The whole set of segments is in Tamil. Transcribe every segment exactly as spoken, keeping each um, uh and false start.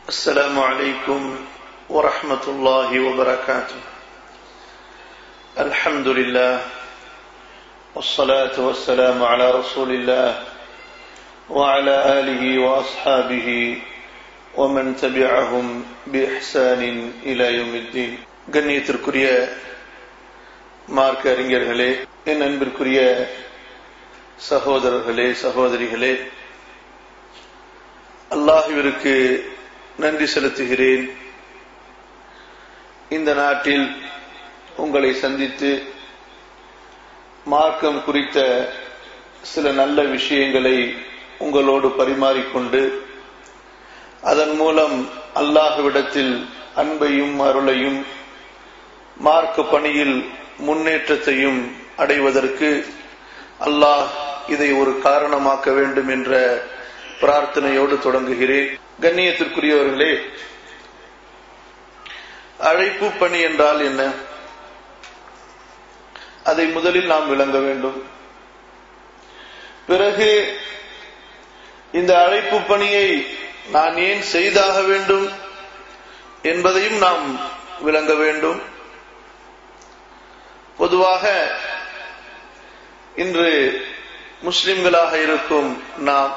السلام عليكم ورحمة الله وبركاته. الحمد لله والصلاة والسلام على رسول الله وعلى آله وأصحابه ومن تبعهم بإحسان إلى يوم الدين. கண்ணியத்திற்குரிய மார்க்க அறிஞர்களே, என் அன்பிற்குரிய சகோதரர்களே, சகோதரிகளே, அல்லாஹ்விற்கு நன்றி செலுத்துகிறேன். இந்த நாட்டில் உங்களை சந்தித்து மார்க்கம் குறித்த சில நல்ல விஷயங்களை உங்களோடு பரிமாறிக்கொண்டு அதன் மூலம் அல்லாஹ்விடத்தில் அன்பையும் அருளையும் மார்க்க பணியில் முன்னேற்றத்தையும் அடைவதற்கு அல்லாஹ் இதை ஒரு காரணமாக்க வேண்டும் என்ற பிரார்த்தனையோடு தொடங்குகிறேன். கண்ணியத்திற்குரியவர்களே, அழைப்பு பணி என்றால் என்ன? அதை முதலில் நாம் விளங்க வேண்டும். பிறகு இந்த அழைப்பு பணியை நான் ஏன் செய்தாக வேண்டும் என்பதையும் நாம் விளங்க வேண்டும். பொதுவாக இன்று முஸ்லிம்களாக இருக்கும் நாம்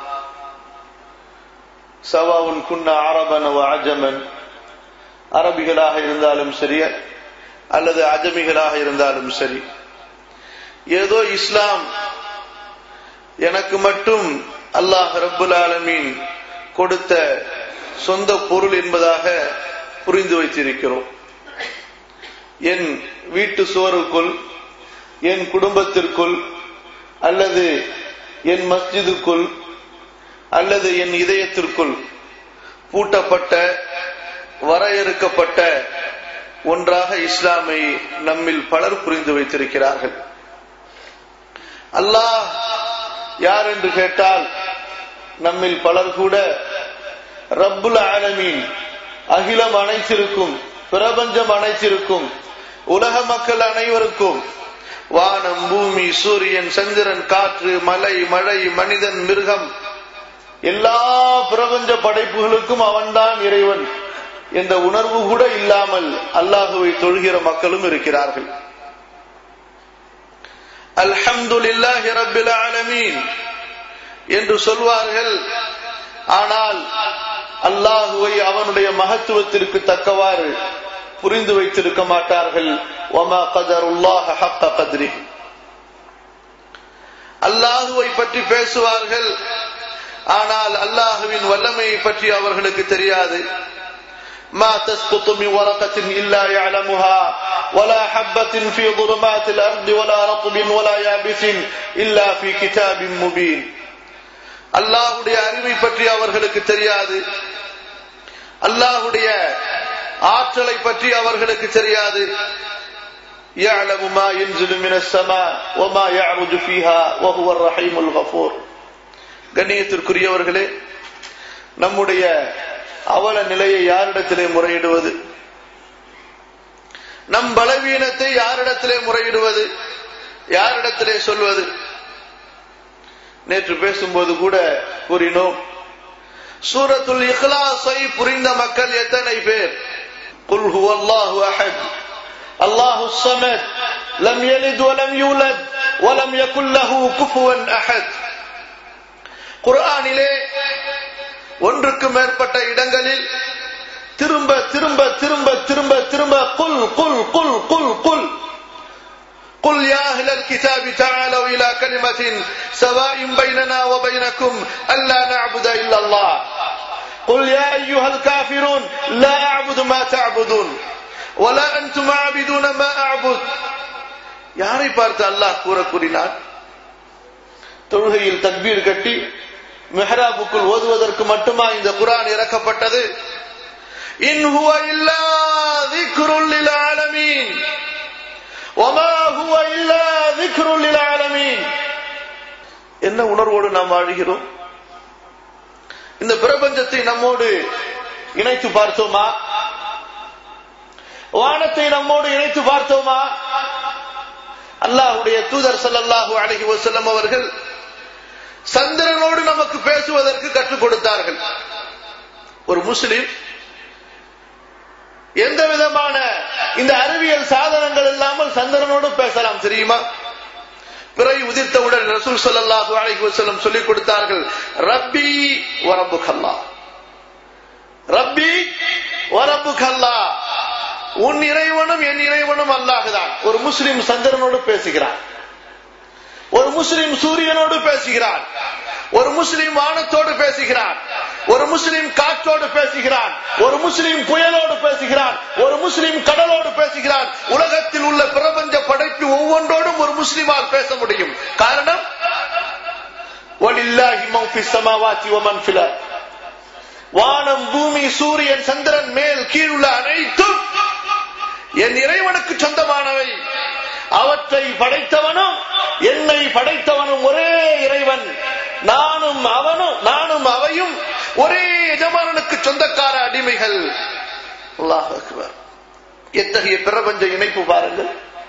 சவாவுன் குன்னா அரபன் வ அஜமன், அரபிகளாக இருந்தாலும் சரி அல்லது அஜமிகளாக இருந்தாலும் சரி, ஏதோ இஸ்லாம் எனக்கு மட்டும் அல்லாஹ் ரப்புல் ஆலமீன் கொடுத்த சொந்த பொருள் என்பதாக புரிந்து வைத்திருக்கிறோம். என் வீட்டு சுவருக்குள், என் குடும்பத்திற்குள் அல்லது என் மஸ்ஜிதுக்குள் அல்லது என் இதயத்திற்குள் பூட்டப்பட்ட வரையறுக்கப்பட்ட ஒன்றாக இஸ்லாமை நம்மில் பலர் புரிந்து வைத்திருக்கிறார்கள். அல்லாஹ் யார் என்று கேட்டால் நம்மில் பலர் கூட ரப்புல் ஆலமீன், அகிலம் அனைத்திற்கும், பிரபஞ்சம் அனைத்திற்கும், உலக மக்கள் அனைவருக்கும், வானம், பூமி, சூரியன், சந்திரன், காற்று, மலை, மழை, மனிதன், மிருகம், எல்லா பிரபஞ்ச படைப்புகளுக்கும் அவன்தான் இறைவன் என்ற உணர்வு கூட இல்லாமல் அல்லாஹுவை தொழுகிற மக்களும் இருக்கிறார்கள். அல்ஹம்துலில்லாஹி ரப்பில் ஆலமீன் என்று சொல்வார்கள். ஆனால் அல்லாஹுவை அவனுடைய மகத்துவத்திற்கு தக்கவாறு புரிந்து வைத்திருக்க மாட்டார்கள். வமா கதருல்லாஹ ஹக்க கத்ரிஹி. அல்லாஹுவை பற்றி பேசுவார்கள், ஆனால் அல்லாஹுவின் வல்லமையை பற்றி அவர்களுக்கு தெரியாது. மா தஸ்குது மின் வரகத்தின் இல்லா யஅலமுஹா வலா ஹப்பத்தின் ஃபீ ظுலுமாத்தில் அர்தி வலா ரத்பின் வலா யாபிஸின் இல்லா ஃபீ கிதாபின் முபீன். அல்லாஹ்வுடைய அறிவை பற்றி அவர்களுக்கு தெரியாது, அல்லாஹ்வுடைய ஆற்றலை பற்றி அவர்களுக்கு தெரியாது. யஅலமு மா யன்ஸிலு மினஸ் ஸமா வ மா யஅருஜு ஃபீஹா வ ஹுவர் ரஹீமுல் கஃபூர். கண்ணியத்திற்குரியவர்களே, நம்முடைய அவல நிலையை யாரிடத்திலே முறையிடுவது? நம் பலவீனத்தை யாரிடத்திலே முறையிடுவது? யாரிடத்திலே சொல்வது? நேற்று பேசும்போது கூட கூறினோம், சூரத்துல் இக்லாஸை புரிந்த மக்கள் எத்தனை பேர்? குல் ஹுவல்லாஹு அஹத் அல்லாஹுஸ் ஸமத் லம் யலித் வ லம் யூலத் வ லம் யகுல் லஹு குஃபுவன் அஹத். குர்ஆனிலே ஒன்றுக்கு மேற்பட்ட இடங்களில் திரும்ப திரும்ப திரும்ப திரும்ப திரும்ப குல் குல் குல் குல் குல் قل يا أهل الكتاب تعالوا إلى كلمة سواء بيننا وبينكم ألا نعبد إلا الله قل يا أيها الكافرون لا أعبد ما تعبدون ولا أنتم عابدون ما أعبد. யாரை பார்த்து அல்லாஹ் கூற கூறினார்? தொழுகையில் தக்பீர் கட்டி மெஹராபுக்குள் ஓதுவதற்கு மட்டுமா இந்த குர்ஆன் இறக்கப்பட்டது? இன் ஹுவ இல்லா ذிக்ருல் லில் ஆலமீன் வமா ஹுவ இல்லா ذிக்ருல் லில் ஆலமீன். என்ன உணர்வோடு நாம் வாழ்கிறோம்? இந்த பிரபஞ்சத்தை நம்மோடு இணைத்து பார்த்தோமா? வானத்தை நம்மோடு இணைத்து பார்த்தோமா? அல்லாஹ்வுடைய தூதர் ஸல்லல்லாஹு அலைஹி வஸல்லம் அவர்கள் சந்திரனோடு நமக்கு பேசுவதற்கு கற்றுக் கொடுத்தார்கள். ஒரு முஸ்லிம் எந்த விதமான இந்த அறிவியல் சாதனங்கள் இல்லாமல் சந்திரனோடு பேசலாம் தெரியுமா? பிறை உதித்தவுடன் ரசூல் ஸல்லல்லாஹு அலைஹி வஸல்லம் சொல்லிக் கொடுத்தார்கள், ரப்பி வ ரப்புக்கல்லாஹ், ரப்பி வ ரப்புக்கல்லாஹ், உன் இறைவனும் என் இறைவனும் அல்லாஹ்தான். ஒரு முஸ்லிம் சந்திரனோடு பேசுகிறான், ஒரு முஸ்லிம் சூரியனோடு பேசுகிறான், ஒரு முஸ்லிம் வானத்தோடு பேசுகிறான், ஒரு முஸ்லிம் காற்றோடு பேசுகிறான், ஒரு முஸ்லிம் புயலோடு பேசுகிறான், ஒரு முஸ்லிம் கடலோடு பேசுகிறான். உலகத்தில் உள்ள பிரபஞ்ச படைப்பு ஒவ்வொன்றோடும் ஒரு முஸ்லிமால் பேச முடியும். காரணம், வலில்லாஹி மன் ஃபிஸ் ஸமாவாதி வ மன் ஃபில் அர்த், வானம் பூமி சூரியன் சந்திரன் மேல் கீழ் உள்ள அனைத்தும் என் இறைவனுக்கு சொந்தமானவை. அவற்றை படைத்தவனும் என்னை படைத்தவனும் ஒரே இறைவன். நானும் அவனும் நானும் அவையும் ஒரே எஜமானனுக்கு சொந்தக்கார அடிமைகள். அல்லாஹ் அக்பர். எத்தகைய பிரபஞ்ச இணைப்பு பாருங்கள்.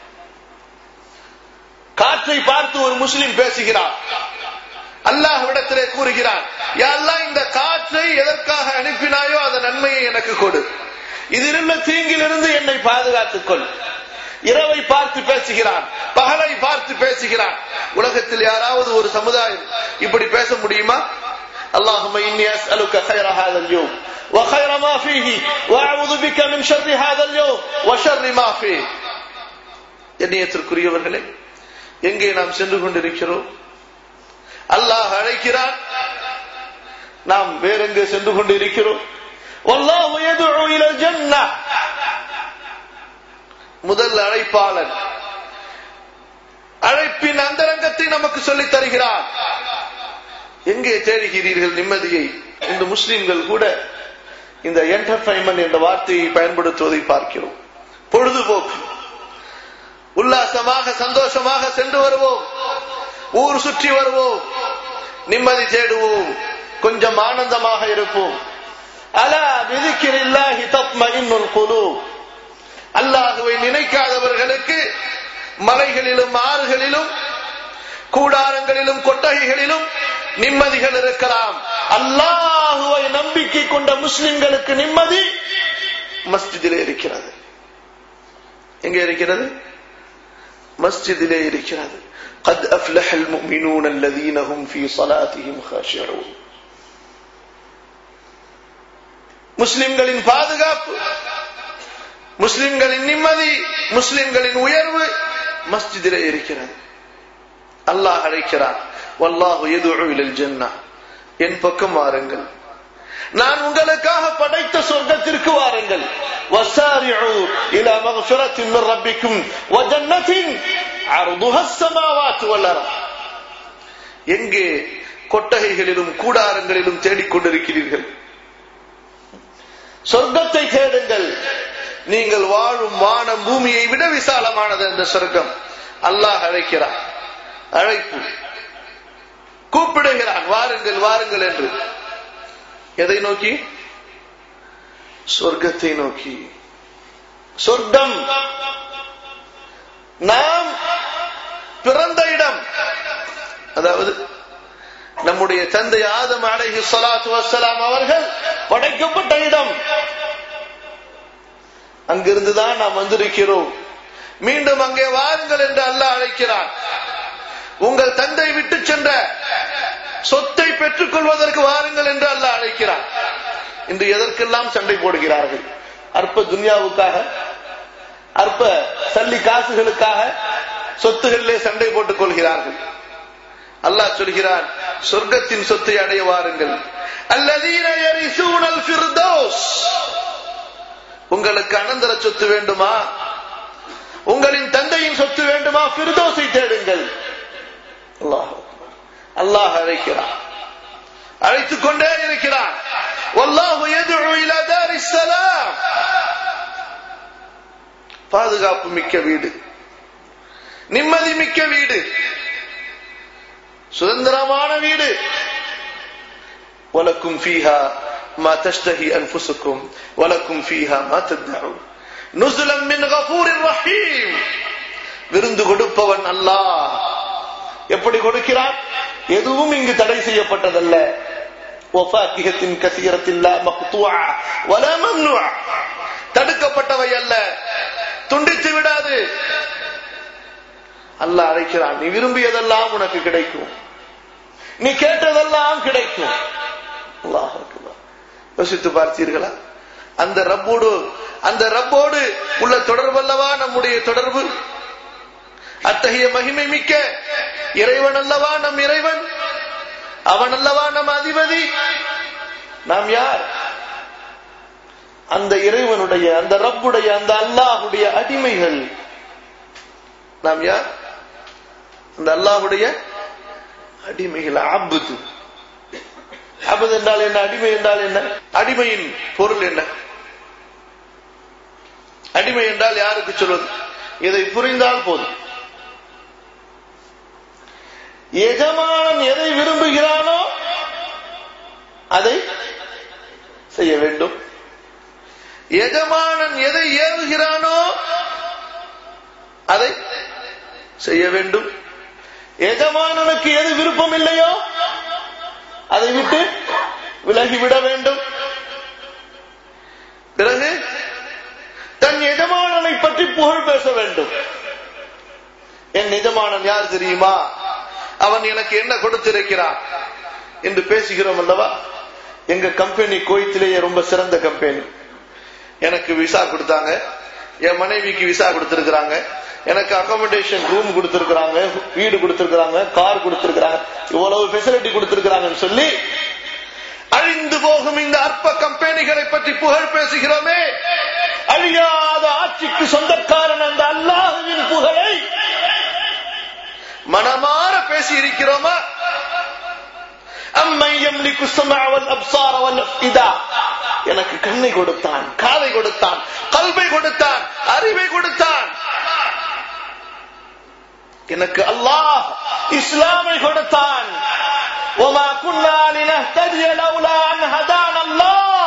காற்றை பார்த்து ஒரு முஸ்லிம் பேசுகிறார், அல்லாஹ்விடத்திலே கூறுகிறார், யா அல்லாஹ், இந்த காற்றை எதற்காக அனுப்பினாயோ அதன் நன்மையை எனக்கு கொடு, இதிலுள்ள தீங்கிலிருந்து என்னை பாதுகாத்துக் கொள். இரவை பார்த்து பேசுகிறான், பகலை பார்த்து பேசுகிறான். உலகத்தில் யாராவது ஒரு சமுதாயம் இப்படி பேச முடியுமா? அல்லாஹும்ம இன்னி அஸ்அலுக கைர ஹாதல் யௌம் வ கைர மா ஃபீஹி வ அஊது பிக மின் ஷர்ரி ஹாதல் யௌம் வ ஷர்ரி மா ஃபீஹி. கண்ணியத்திற்குரியவர்களே, எங்கே நாம் சென்று கொண்டிருக்கிறோம்? அல்லாஹ் அழைக்கிறான், நாம் வேறெங்கே சென்று கொண்டிருக்கிறோம்? வல்லாஹு யதுஉ இலல் ஜன்னah, முதல் அழைப்பாளன் அழைப்பின் அந்தரங்கத்தை நமக்கு சொல்லித் தருகிறார். எங்கே தேடுகிறீர்கள் நிம்மதியை? இந்த முஸ்லிம்கள் கூட இந்த என்டர்டைன்மெண்ட் என்ற வார்த்தையை பயன்படுத்துவதை பார்க்கிறோம். பொழுதுபோக்கு, உல்லாசமாக சந்தோஷமாக சென்று வருவோம், ஊர் சுற்றி வருவோம், நிம்மதி தேடுவோம், கொஞ்சம் ஆனந்தமாக இருப்போம். அலா பிதிக்ரில்லாஹி தத்மஇன்னுல் குலூப், அல்லாஹுவை நினைக்காதவர்களுக்கு மலைகளிலும் ஆறுகளிலும் கூடாரங்களிலும் கொட்டகைகளிலும் நிம்மதிகள் இருக்கலாம். அல்லாஹுவை நம்பிக்கை கொண்ட முஸ்லிம்களுக்கு நிம்மதி மஸ்ஜிதிலே இருக்கிறது. எங்கே இருக்கிறது? மஸ்ஜிதிலே இருக்கிறது. قد أفلح المؤمنون الذين هم في صلاتهم خاشعون. முஸ்லிம்களின் பாதுகாப்பு, முஸ்லிம்களின் நிம்மதி, முஸ்லிம்களின் உயர்வு மஸ்ஜிதிலே இருக்கிறது. அல்லாஹ் அழைக்கிறான், வல்லாஹு யதுஉ இலல் ஜன்னah, என் பக்கம் வாருங்கள், நான் உங்களுக்காக படைத்த சொர்க்கத்திற்கு வாருங்கள். வஸாரிஉ இலா மக்ஃபிரத்தின் மின் ரப்பிக்கும் வ ஜன்னத்தின் அர்துஹா ஸ்-ஸமாவாத்து வல் அர்த். எங்கே கொட்டகைகளிலும் கூடாரங்களிலும் தேடிக்கொண்டிருக்கிறீர்கள்? சொர்க்கத்தை தேடுங்கள். நீங்கள் வாழும் வானம் பூமியை விட விசாலமானது அந்த சொர்க்கம். அல்லாஹ் அழைக்கிறான், அழைப்பு, கூப்பிடுகிறான், வாருங்கள் வாருங்கள் என்று. எதை நோக்கி? சொர்க்கத்தை நோக்கி. சொர்க்கம் நாம் பிறந்த இடம், அதாவது நம்முடைய தந்தை ஆதம் அலைஹி ஸலாத்து வஸ்ஸலாம் அவர்கள் படைக்கப்பட்ட இடம். அங்கிருந்துதான் நாம் வந்திருக்கிறோம். மீண்டும் அங்கே வாருங்கள் என்று அல்லாஹ் அழைக்கிறான். உங்கள் தந்தை விட்டு சென்ற சொத்தை பெற்றுக் கொள்வதற்கு வாருங்கள் என்று அல்லாஹ் அழைக்கிறான். இன்று எதற்கெல்லாம் சண்டை போடுகிறார்கள்? அற்ப துன்யாவுக்காக, அற்ப சல்லி காசுகளுக்காக சொத்துகளிலே சண்டை போட்டுக் கொள்கிறார்கள். அல்லாஹ் சொல்கிறான், சொர்க்கத்தின் சொத்தை அடைய வாருங்கள். அல்லதீன யரிசூனல் ஃபிர்தௌஸ். உங்களுக்கு அனந்தர சொத்து வேண்டுமா? உங்களின் தந்தையின் சொத்து வேண்டுமா? ஃபிர்தௌஸை தேடுங்கள். அல்லாஹ் அல்லாஹ் அழைக்கிறான், அழைத்துக் கொண்டே இருக்கிறான். வல்லாஹு யதுஉ இலா தாரிஸ் ஸலாம். பாதுகாப்பு மிக்க வீடு, நிம்மதி மிக்க வீடு, சுதந்திரமான வீடு. வலக்கும் ஃபீஹா மா தஷ்தஹி அன்ஃபுசுக்கும் வலக்கும் ஃபீஹா மா தத்அூன் நுஸுலம் மின் கஃபூரிர் ரஹீம். விருந்து கொடுப்பவன் அல்லாஹ். எப்படி கொடுக்கிறான்? எதுவும் இங்கு தடை செய்யப்பட்டதல்ல. வஃபாகிஹத்தின் கஸீரத்தின் லா மக்தூஆ வலா மம்னூஆ. தடுக்கப்பட்டவை அல்ல, துண்டித்து விடாது. அல்லாஹ் அழைக்கிறான், நீ விரும்பியதெல்லாம் உனக்கு கிடைக்கும், நீ கேட்டதெல்லாம் கிடைக்கும். அல்லாஹ் அக்பர். யோசித்து பார்த்தீர்களா? அந்த ரப்போடு அந்த ரப்போடு உள்ள தொடர்பல்லவா நம்முடைய தொடர்பு? அத்தகைய மகிமை மிக்க இறைவன் அல்லவா நம் இறைவன், அவன் அல்லவா நம் அதிபதி. நாம் யார்? அந்த இறைவனுடைய, அந்த ரப்புடைய, அந்த அல்லாஹுடைய அடிமைகள். நாம் யார்? அந்த அல்லாஹுடைய அடிமைகள். அப்து. அப்து என்றால் என்ன? அடிமை என்றால் என்ன? அடிமையின் பொருள் என்ன? அடிமை என்றால் யாருக்கு சொல்வது? இதை புரிந்தால் போதும். எஜமானன் எதை விரும்புகிறானோ அதை செய்ய வேண்டும். எஜமானன் எதை ஏவுகிறானோ அதை செய்ய வேண்டும். எஜமானனுக்கு எது விருப்பம் இல்லையோ அதை விட்டு விலகிவிட வேண்டும். பிறகு தன் எஜமானனை பற்றி புகழ் பேச வேண்டும். என் எஜமானன் யார் தெரியுமா, அவன் எனக்கு என்ன கொடுத்திருக்கிறான் என்று பேசுகிறோம் அல்லவா? எங்க கம்பெனி கோயத்திலேயே ரொம்ப சிறந்த கம்பெனி. எனக்கு விசா கொடுத்தாங்க, என் மனைவிக்கு விசா கொடுத்திருக்கிறாங்க, எனக்கு அகாமடேஷன் ரூம் கொடுத்திருக்கிறாங்க, வீடு கொடுத்திருக்கிறாங்க, கார் கொடுத்திருக்கிறாங்க, இவ்வளவு பெசிலிட்டி கொடுத்திருக்கிறாங்கன்னு சொல்லி அழிந்து போகும் இந்த அற்ப கம்பெனிகளை பற்றி புகழ் பேசுகிறோமே. அழியாத ஆட்சிக்கு சொந்தக்காரன் அந்த அல்லாஹ்வின் புகழை மனமாற பேசி இருக்கிறோமா? எனக்கு கண்ணை கொடுத்தான், காதை கொடுத்தான், கல்வை கொடுத்தான், அறிவை கொடுத்தான். எனக்கு அல்லாஹ் இஸ்லாமை கொடுத்தான். وما كنا لنهتدي لولا أن هدانا الله.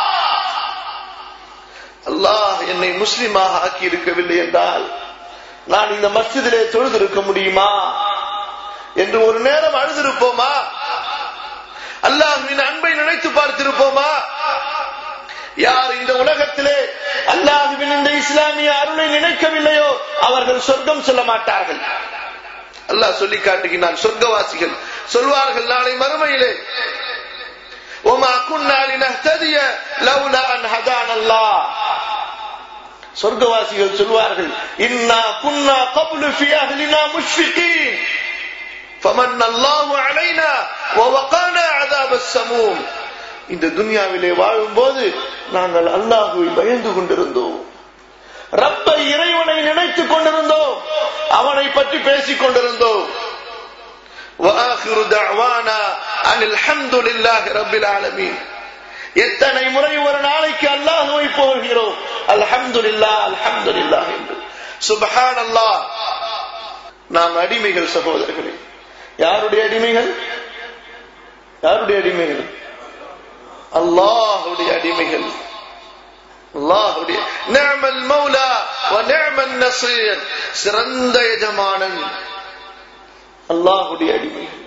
அல்லாஹ் என்னை முஸ்லிமாக ஆக்கி இருக்கவில்லை என்றால் நான் இந்த மஸ்ஜிதிலே தொழுதிருக்க முடியுமா என்று ஒரு நேரம் அழுதிருப்போமா? அல்லாஹ்வின் அன்பை நினைத்து பார்த்திருப்போமா? யார் இந்த உலகத்திலே அல்லாஹ்வின் இந்த இஸ்லாமிய அருளை நினைக்கவில்லையோ அவர்கள் சொர்க்கம் செல்ல மாட்டார்கள். அல்லாஹ் சொல்லி காட்டுகிறான். சொர்க்கவாசிகள் சொல்வார்கள் நாளை மறுமையிலே, وما كنا لنهتدي لولا أن هدانا الله. சொர்க்கவாசிகள் சொல்வார்கள், இன்னா குன்னா قبل في أهلنا مشفقين فمن الله علينا ووقانا عذاب السموم. இந்த துன்யாவிலே வாழும்போது நாங்கள் அல்லாஹ்வை பயந்து கொண்டிருந்தோம், ரப்பை இறைவனை நினைத்துக் கொண்டிருந்தோம், அவனை பற்றி பேசிக் கொண்டிருந்தோம். وآخر دعوانا أن الحمد لله رب العالمين. எத்தனை முறை ஒரு நாளைக்கு அல்லாஹ்வை புகழ்கிறோம், அல்ஹம்துலில்லாஹ் அல்ஹம்துலில்லாஹ் என்று. சுப்ஹானல்லாஹ். நாம் அடிமைகள் சகோதரர்களே. யாருடைய அடிமைகள்? யாருடைய அடிமைகள்? அல்லாஹ்வுடைய அடிமைகள். அல்லாஹ்வுடைய நிஅமல் மௌலா வ நிஅமன் நஸீர். சிறந்த எஜமானன் அல்லாஹ்வுடைய அடிமைகள்.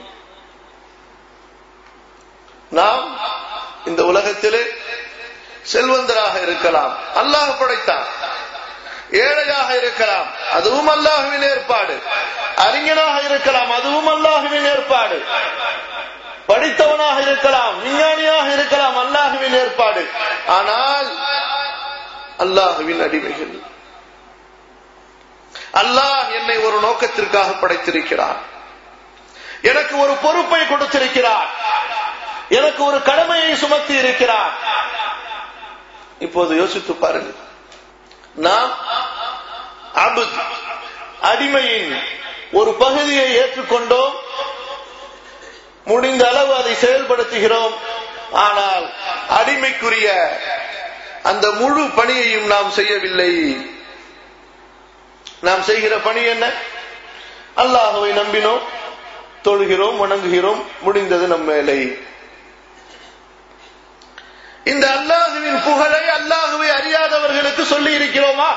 நாம் இந்த உலகத்திலே செல்வந்தராக இருக்கலாம், அல்லாஹ் படைத்தான். ஏழையாக இருக்கலாம், அதுவும் அல்லாஹ்வின் ஏற்பாடு. அறிஞனாக இருக்கலாம், அதுவும் அல்லாஹ்வின் ஏற்பாடு. படித்தவனாக இருக்கலாம், விஞ்ஞானியாக இருக்கலாம், அல்லாஹ்வின் ஏற்பாடு. ஆனால் அல்லாஹ்வின் அடிமைகள். அல்லாஹ் என்னை ஒரு நோக்கத்திற்காக படைத்திருக்கிறார், எனக்கு ஒரு பொறுப்பை கொடுத்திருக்கிறார், எனக்கு ஒரு கடமையை சுமத்தி இருக்கிறார். இப்போது யோசித்து பாருங்கள், நாம் அபுத் அடிமையின் ஒரு பகுதியை ஏற்றுக்கொண்டோம், முடிந்த அளவு அதை செயல்படுத்துகிறோம். ஆனால் அடிமைக்குரிய அந்த முழு பணியையும் நாம் செய்யவில்லை. நாம் செய்கிற பணி என்ன? அல்லாஹ்வை நம்பினோம், தொழுகிறோம், வணங்குகிறோம், முடிந்தது நம் வேலை. இந்த அல்லாஹ்வின் புகழை அல்லாஹ்வை அறியாதவர்களுக்கு சொல்லி இருக்கிறோமா?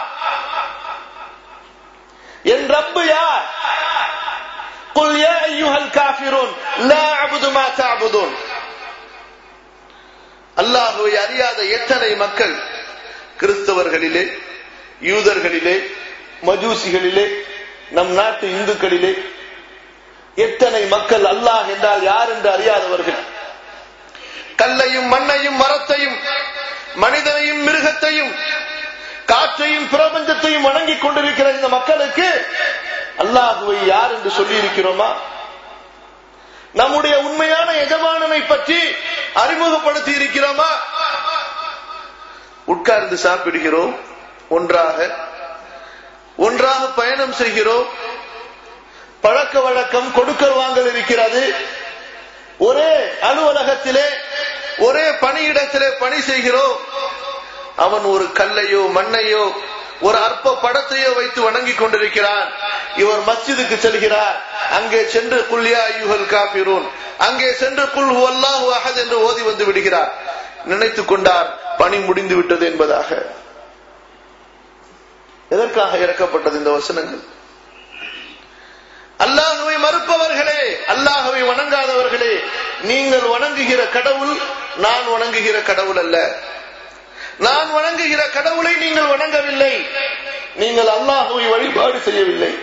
என் ரப்பு யார்? குல் யா அய்யுஹல் காஃபிரூன் லா அஅபுது மா தஅபுதூன். அல்லாஹ்வை அறியாத எத்தனை மக்கள் கிறிஸ்தவர்களிலே, யூதர்களிலே, மஜூசிகளிலே, நம் நாட்டு இந்துக்களிலே எத்தனை மக்கள் அல்லாஹ் என்றால் யார் என்று அறியாதவர்கள், கல்லையும் மண்ணையும் மரத்தையும் மனிதனையும் மிருகத்தையும் காற்றையும் பிரபஞ்சத்தையும் வணங்கிக் கொண்டிருக்கிற இந்த மக்களுக்கு அல்லாஹுவை யார் என்று சொல்லி இருக்கிறோமா? நம்முடைய உண்மையான எஜமானனை பற்றி அறிமுகப்படுத்தி இருக்கிறோமா? உட்கார்ந்து சாப்பிடுகிறோம், ஒன்றாக ஒன்றாக பயணம் செய்கிறோம், பழக்க வழக்கம் கொடுக்கல் வாங்கல் இருக்கிறது, ஒரே அலுவலகத்திலே ஒரே பணியிடத்திலே பணி செய்கிறோம். அவன் ஒரு கல்லையோ மண்ணையோ ஒரு அற்ப படத்தையோ வைத்து வணங்கிக் கொண்டிருக்கிறான். இவர் மஸ்ஜிதுக்கு செல்கிறார், அங்கே சென்று குல் யா அய்யுஹல் காஃபிரூன், அங்கே சென்று குல் ஹுவல்லாஹு அஹத் என்று ஓதி வந்து விடுகிறார். நினைத்துக் கொண்டார் பணி முடிந்து விட்டது என்பதாக. எதற்காக இறக்கப்பட்டது இந்த வசனங்கள்? அல்லாஹ்வை மறுப்பவர்களே, அல்லாஹ்வை வணங்காதவர்களே, நீங்கள் வணங்குகிற கடவுள் நான் வணங்குகிற கடவுள் அல்ல. நான் வணங்குகிற கடவுளை நீங்கள் வணங்கவில்லை, நீங்கள் அல்லாஹ்வை வழிபாடு செய்யவில்லை.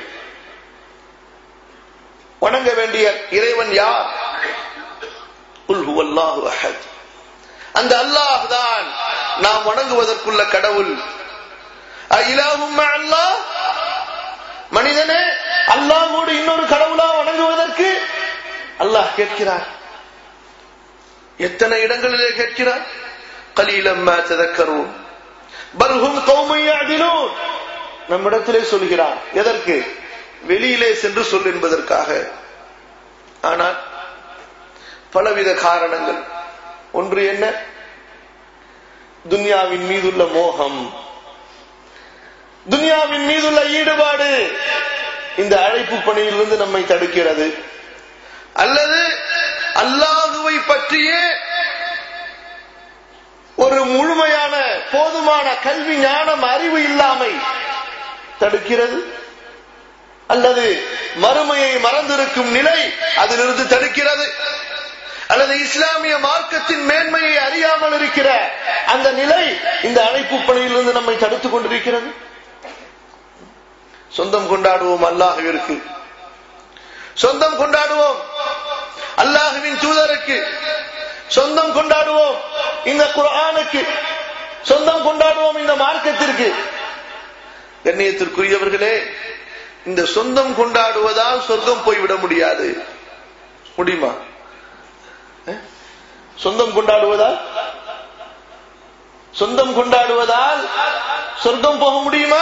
வணங்க வேண்டிய இறைவன் யார்? குல் ஹுவல்லாஹு அஹத். அந்த அல்லாஹ் தான் நாம் வணங்குவதற்குள்ள கடவுள். அஇலாஹும் அல்லாஹ், மனிதனே அல்லாஹ்வோடு இன்னொரு கடவுளா வணங்குவதற்கு அல்லாஹ் கேட்கிறார். எத்தனை இடங்களிலே கேட்கிறார்? கலீலம் மா ததக்கரூன் பல் ஹும் கௌமுன் யஅதிலூன். நம்மிடத்திலே சொல்கிறார். எதற்கு? வெளியிலே சென்று சொல் என்பதற்காக. ஆனால் பலவித காரணங்கள். ஒன்று என்ன? துன்யாவின் மீதுள்ள மோகம், துன்யாவின் மீதுள்ள ஈடுபாடு இந்த அழைப்பு பணியிலிருந்து நம்மை தடுக்கிறது. அல்லது அல்லாஹுவை பற்றிய ஒரு முழுமையான போதுமான கல்வி ஞானம் அறிவு இல்லாமை தடுக்கிறது. அல்லது மறுமையை மறந்திருக்கும் நிலை அதிலிருந்து தடுக்கிறது. அல்லது இஸ்லாமிய மார்க்கத்தின் மேன்மையை அறியாமல் இருக்கிற அந்த நிலை இந்த அழைப்பு பணியிலிருந்து நம்மை தடுத்துக் கொண்டிருக்கிறது. சொந்தம் கொண்டாடுவோம் அல்லாஹ்விற்கு, சொந்தம் கொண்டாடுவோம் அல்லாஹ்வின் தூதருக்கு, சொந்தம் கொண்டாடுவோம் இந்த குர்ஆனுக்கு, சொந்தம் கொண்டாடுவோம் இந்த மார்க்கத்திற்கு. கண்ணியத்திற்குரியவர்களே, இந்த சொந்தம் கொண்டாடுவதால் சொர்க்கம் போய்விட முடியாது. முடியுமா? சொந்தம் கொண்டாடுவதால் சொந்தம் கொண்டாடுவதால் சொர்க்கம் போக முடியுமா?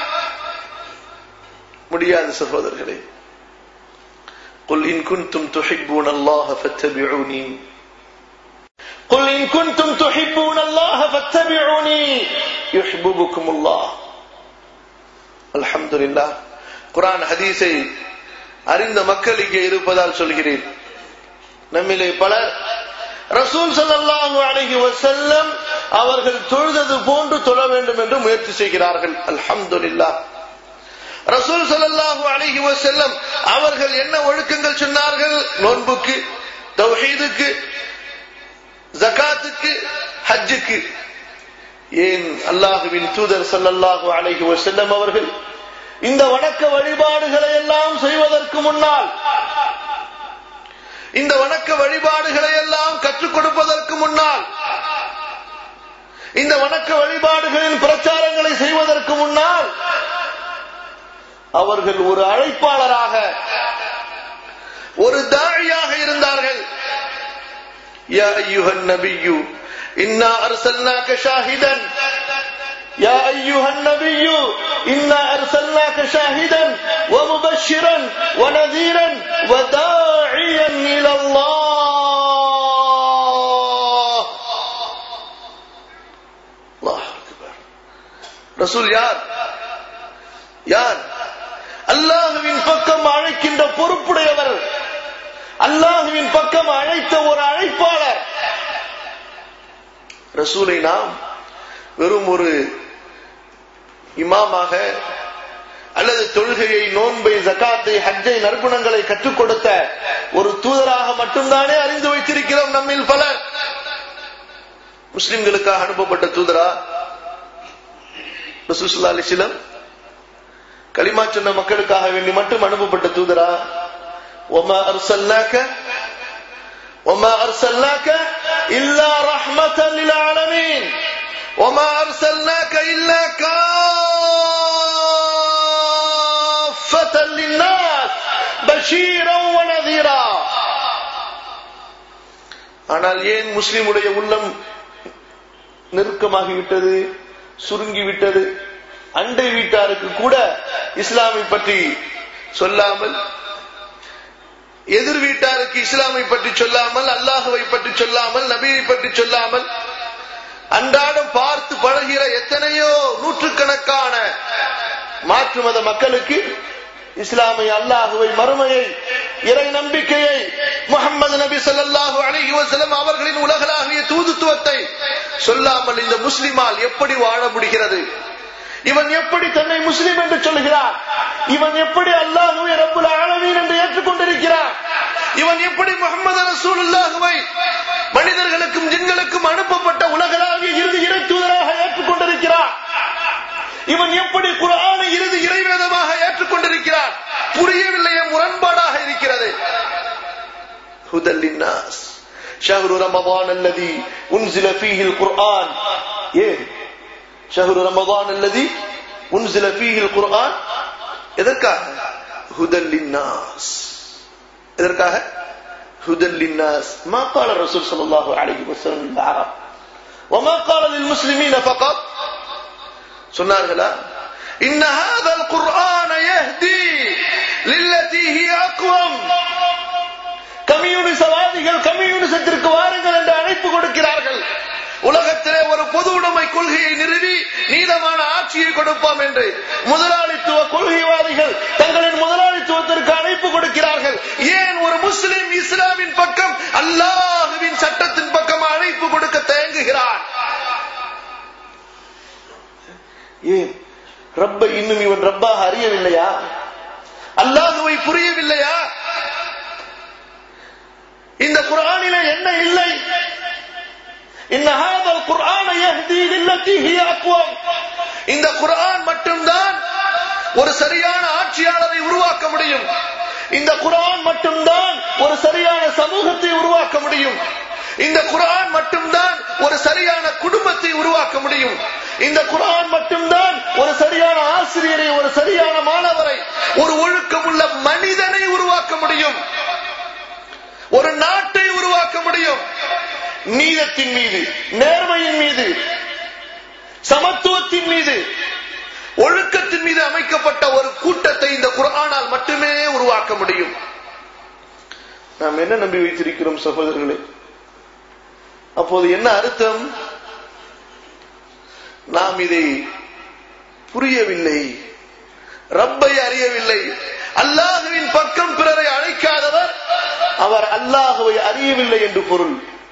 முடியாது சகோதரர்களே. قل إن كنتم تحبون الله فاتبعوني قل إن كنتم تحبون الله فاتبعوني يحببكم الله. அல்ஹம்துலில்லாஹ். குர்ஆன் ஹதீஸை அறிந்த மக்கள் இங்கே இருப்பதால் சொல்கிறேன். நம்மிலே பலர் ரசூல் ஸல்லல்லாஹு அலைஹி வஸல்லம் அவர்கள் தொழுதது போன்று தொழ வேண்டும் என்று முயற்சி செய்கிறார்கள். அல்ஹம்துலில்லாஹ். ரசூல் ஸல்லல்லாஹு அலைஹி வஸல்லம் அவர்கள் என்ன ஒழுக்கங்கள் சொன்னார்கள்? நோன்புக்கு, தௌஹீதுக்கு, ஜகாத்துக்கு, ஹஜ்ஜுக்கு. ஏன் அல்லாஹ்வின் தூதர் ஸல்லல்லாஹு அலைஹி வஸல்லம் அவர்கள் இந்த வணக்க வழிபாடுகளை எல்லாம் செய்வதற்கு முன்னால், இந்த வணக்க வழிபாடுகளை எல்லாம் கற்றுக் கொடுப்பதற்கு முன்னால், இந்த வணக்க வழிபாடுகளின் பிரச்சாரங்களை செய்வதற்கு முன்னால் அவர்கள் ஒரு அழைப்பாளராக, ஒரு தாழியாக இருந்தார்கள். யா அய்யுஹன் நபியு இன்னா அர்சல்னாக ஷாஹிதன் யா அய்யுஹன் நபியு இன்னா அர்சல்னாக ஷாஹிதன் வ முபஷ்ஷிரன் வ நதீரன் வ தாஇயன் இலல்லாஹ். அல்லாஹ் அக்பர். ரசூல் யார்? யார்? அல்லாஹ்வின் பக்கம் அழைக்கின்ற பொறுப்புடையவர், அல்லாஹ்வின் பக்கம் அழைத்த ஒரு அழைப்பாளர். ரசூலை நாம் வெறும் ஒரு இமாமாக அல்லது தொழுகையை, நோன்பை, ஜகாத்தை, ஹஜ்ஜை, நற்குணங்களை கற்றுக் கொடுத்த ஒரு தூதராக மட்டும்தானே அறிந்து வைத்திருக்கிறோம் நம்மில் பலர். முஸ்லிம்களுக்காக அனுப்பப்பட்ட தூதரா? ரசூல் ஸல்லல்லாஹு அலைஹி வஸல்லம் கலிமா சொன்ன மக்களுக்காக வேண்டி மட்டும் அனுப்பப்பட்ட தூதரா? வமா அர்சல்னாக வமா அர்சல்னாக இல்லா ரஹ்மத்தன் லில் ஆலமீன் வமா அர்சல்னாக இல்லா காஃபத்தன் லின்னாஸ் பஷீரன் வ நதீரா. ஆனால் ஏன் முஸ்லிமுடைய உள்ளம் நெருக்கமாகிவிட்டது, சுருங்கிவிட்டது? அண்டை வீட்டாருக்கு கூட இஸ்லாமை பற்றி சொல்லாமல், எதிர் வீட்டாருக்கு இஸ்லாமை பற்றி சொல்லாமல், அல்லாஹுவை பற்றி சொல்லாமல், நபியை பற்றி சொல்லாமல், அன்றாடம் பார்த்து பழகிற எத்தனையோ நூற்றுக்கணக்கான மாற்று மத மக்களுக்கு இஸ்லாமை, அல்லாஹுவை, மறுமையை, இறை நம்பிக்கையை, முஹம்மது நபி ஸல்லல்லாஹு அலைஹி வஸல்லம் அவர்களின் உலகளாவிய தூதுத்துவத்தை சொல்லாமல் இந்த முஸ்லிமால் எப்படி வாழ முடிகிறது? இவன் எப்படி தன்னை முஸ்லிம் என்று சொல்கிறான்? இவன் எப்படி அல்லாஹ்வை ரப்புல் ஆலமீன் என்று ஏற்றுக்கொண்டிருக்கிறான்? இவன் எப்படி முஹம்மது ரசூலுல்லாஹ்வை மனிதர்களுக்கும் ஜின்களுக்கும் அனுப்பப்பட்ட உலகளாவிய இறுதி இறை தூதராக ஏற்றுக்கொண்டிருக்கிறான்? இவன் எப்படி குர்ஆனை இறுதி இறைவேதமாக ஏற்றுக்கொண்டிருக்கிறான்? புரியவில்லையே, முரண்பாடாக இருக்கிறது. ஹுதல் லின்னாஸ் ஷஹ்ரு ரமதான் அல்லதி உன்சில ஃபீஹில் குர்ஆன். ஏன் ஷஹ்ரு ரமதான் அல்லதி உன்சில ஃபீஹில் குர்ஆன்? எதற்காக? ஹுதல் லின்னாஸ். எதற்காக? ஹுதல் லின்னாஸ். மா قال الرسول صلى الله عليه وسلم للعرب وما قال للمسلمين فقط. சொன்னார்களா? إن هذا القرآن يهدي للتي هي أقوم. கம்யூனிசவாதிகள் கம்யூனிசத்திற்கு வாருங்கள் என்று அழைப்பு கொடுக்கிறார்கள். உலகத்திலே ஒரு பொது உடைமை கொள்கையை நிறுவி நீதமான ஆட்சியை கொடுப்போம் என்று முதலாளித்துவ கொள்கைவாதிகள் தங்களின் முதலாளித்துவத்திற்கு அழைப்பு கொடுக்கிறார்கள். ஏன் ஒரு முஸ்லிம் இஸ்லாமின் பக்கம், அல்லாஹ்வின் சட்டத்தின் பக்கம் அழைப்பு கொடுக்க தயங்குகிறார்? ஏன்? ரப்பை இன்னும் இவன் ரப்பாக அறியவில்லையா? அல்லாஹ்வை புரியவில்லையா? இந்த குர்ஆனிலே என்ன இல்லை? இன்ன ஹாதல் குர்ஆன யஹ்தி லில்லதி ஹிய அக்வம். இந்த குர்ஆன் மட்டும்தான் ஒரு சரியான ஆட்சியாளரை உருவாக்க முடியும். இந்த குர்ஆன் மட்டும்தான் ஒரு சரியான சமூகத்தை உருவாக்க முடியும். இந்த குர்ஆன் மட்டும்தான் ஒரு சரியான குடும்பத்தை உருவாக்க முடியும். இந்த குர்ஆன் மட்டும்தான் ஒரு சரியான ஆசிரியரை, ஒரு சரியான மாணவரை, ஒரு ஒழுக்கமுள்ள மனிதனை உருவாக்க முடியும். ஒரு நாட்டை உருவாக்க முடியும். நீதத்தின் மீது, நேர்மையின் மீது, சமத்துவத்தின் மீது, ஒழுக்கத்தின் மீது அமைக்கப்பட்ட ஒரு கூட்டத்தை இந்த குர்ஆனால் மட்டுமே உருவாக்க முடியும். நாம் என்ன நம்பி வைத்திருக்கிறோம் சகோதரர்களே? அப்போது என்ன அர்த்தம்? நாம் இதை புரியவில்லை, ரப்பை அறியவில்லை. அல்லாஹ்வின் பக்கம் பிறரை அழைக்காதவர் அவர் அல்லாஹ்வை அறியவில்லை என்று பொருள்.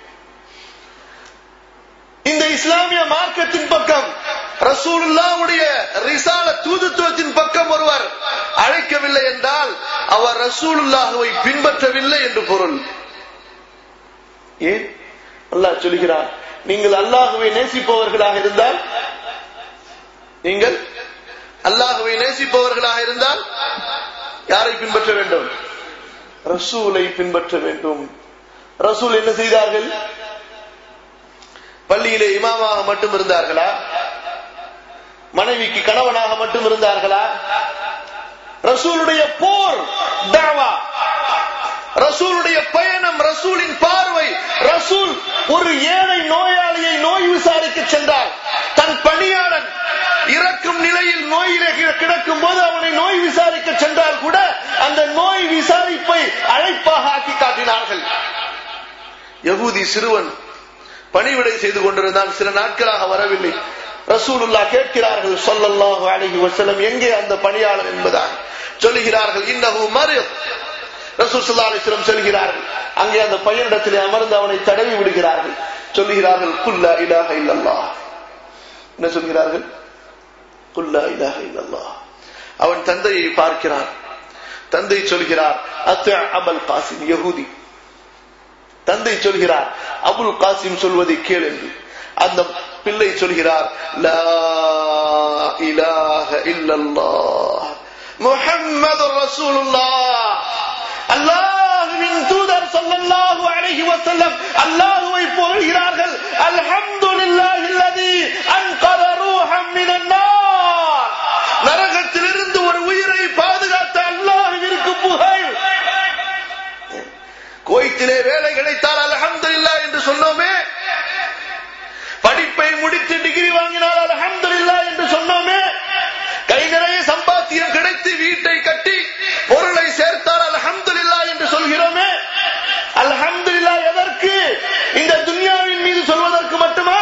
இந்த இஸ்லாமிய மார்க்கத்தின் பக்கம், ரசூலுல்லாஹ்வுடைய ரிசால தூதுத்துவத்தின் பக்கம் ஒருவர் அழைக்கவில்லை என்றால் அவர் ரசூலுல்லாஹ்வை பின்பற்றவில்லை என்று பொருள். ஏன்? அல்லாஹ் சொல்கிறார், நீங்கள் அல்லாஹ்வை நேசிப்பவர்களாக இருந்தால், நீங்கள் அல்லாஹ்வை நேசிப்பவர்களாக இருந்தால் யாரை பின்பற்ற வேண்டும்? ரசூலை பின்பற்ற வேண்டும். ரசூல் என்ன செய்தார்கள்? பள்ளியிலே இமாமாக மட்டும் இருந்தார்களா? மனைவிக்கு கணவனாக மட்டும் இருந்தார்களா? ரசூலுடைய போர் தாவா, ரசூலுடைய பயணம், ரசூலின் பார்வை. ரசூல் ஒரு ஏழை நோயாளியை நோய் விசாரிக்க சென்றார். தன் பணியாளன் இறக்கும் நிலையில் நோயிலே கிடக்கும் போது அவனை நோய் விசாரிக்க சென்றால் கூட அந்த நோய் விசாரிப்பை அழைப்பாக ஆக்கி காட்டினார்கள். யகூதி சிறுவன் பணிவிடை செய்து கொண்டிருந்தான், சில நாட்களாக வரவில்லை. ரசூலுல்லாஹ் கேட்கிறார்கள், ஸல்லல்லாஹு அலைஹி வஸல்லம், எங்கே அந்த பணியாளர் என்பதாக. சொல்லுகிறார்கள், இன்னஹு மரித். ரசூல் ஸல்லல்லாஹு அலைஹி வஸல்லம் சொல்கிறார்கள், அங்கே அந்த பையனிடத்திலே அமர்ந்து அவனை தடவி விடுகிறார்கள். சொல்லுகிறார்கள், குல் லா இலாஹ இல்லல்லாஹ். என்ன சொல்கிறார்கள்? குல் லா இலாஹ இல்லல்லாஹ். அவன் தந்தையை பார்க்கிறான். தந்தை சொல்கிறார், அத்அ அபுல் காசிம். யஹூதி தந்தை சொல்கிறார், அபுல் காசிம் சொல்வதை கேள் என்று. அந்த பிள்ளை சொல்கிறார், லா இலாஹ இல்லல்லாஹ் முஹம்மதுர் ரசூலுல்லாஹ். அல்லாஹ்வின் தூதர் ஸல்லல்லாஹு அலைஹி வஸல்லம் அல்லாஹ்வை புகழ்கிறார்கள். அல்ஹம்துலில்லாஹில்லதி அன்கத ரூஹம் மினன் நார். நரகத்திலிருந்து ஒரு உயிரை பாதுகாத்த அல்லாஹ்விற்கு புகழ். குவைத்திலே வேலை கிடைத்தால் அல்ஹம்துலில்லாஹ் என்று சொன்னோமே, படிப்பை முடித்து டிகிரி வாங்கினால் அல்ஹம்துலில்லாஹ் என்று சொன்னோமே, கை நிறைய சம்பாத்தியம் கிடைத்து வீட்டை கட்டி பொருளை சேர்த்தால் அல்ஹம்துலில்லாஹ் என்று சொல்கிறோமே. அல்ஹம்துலில்லாஹ் எதற்கு? இந்த துன்யாவின் மீது சொல்வதற்கு மட்டுமா?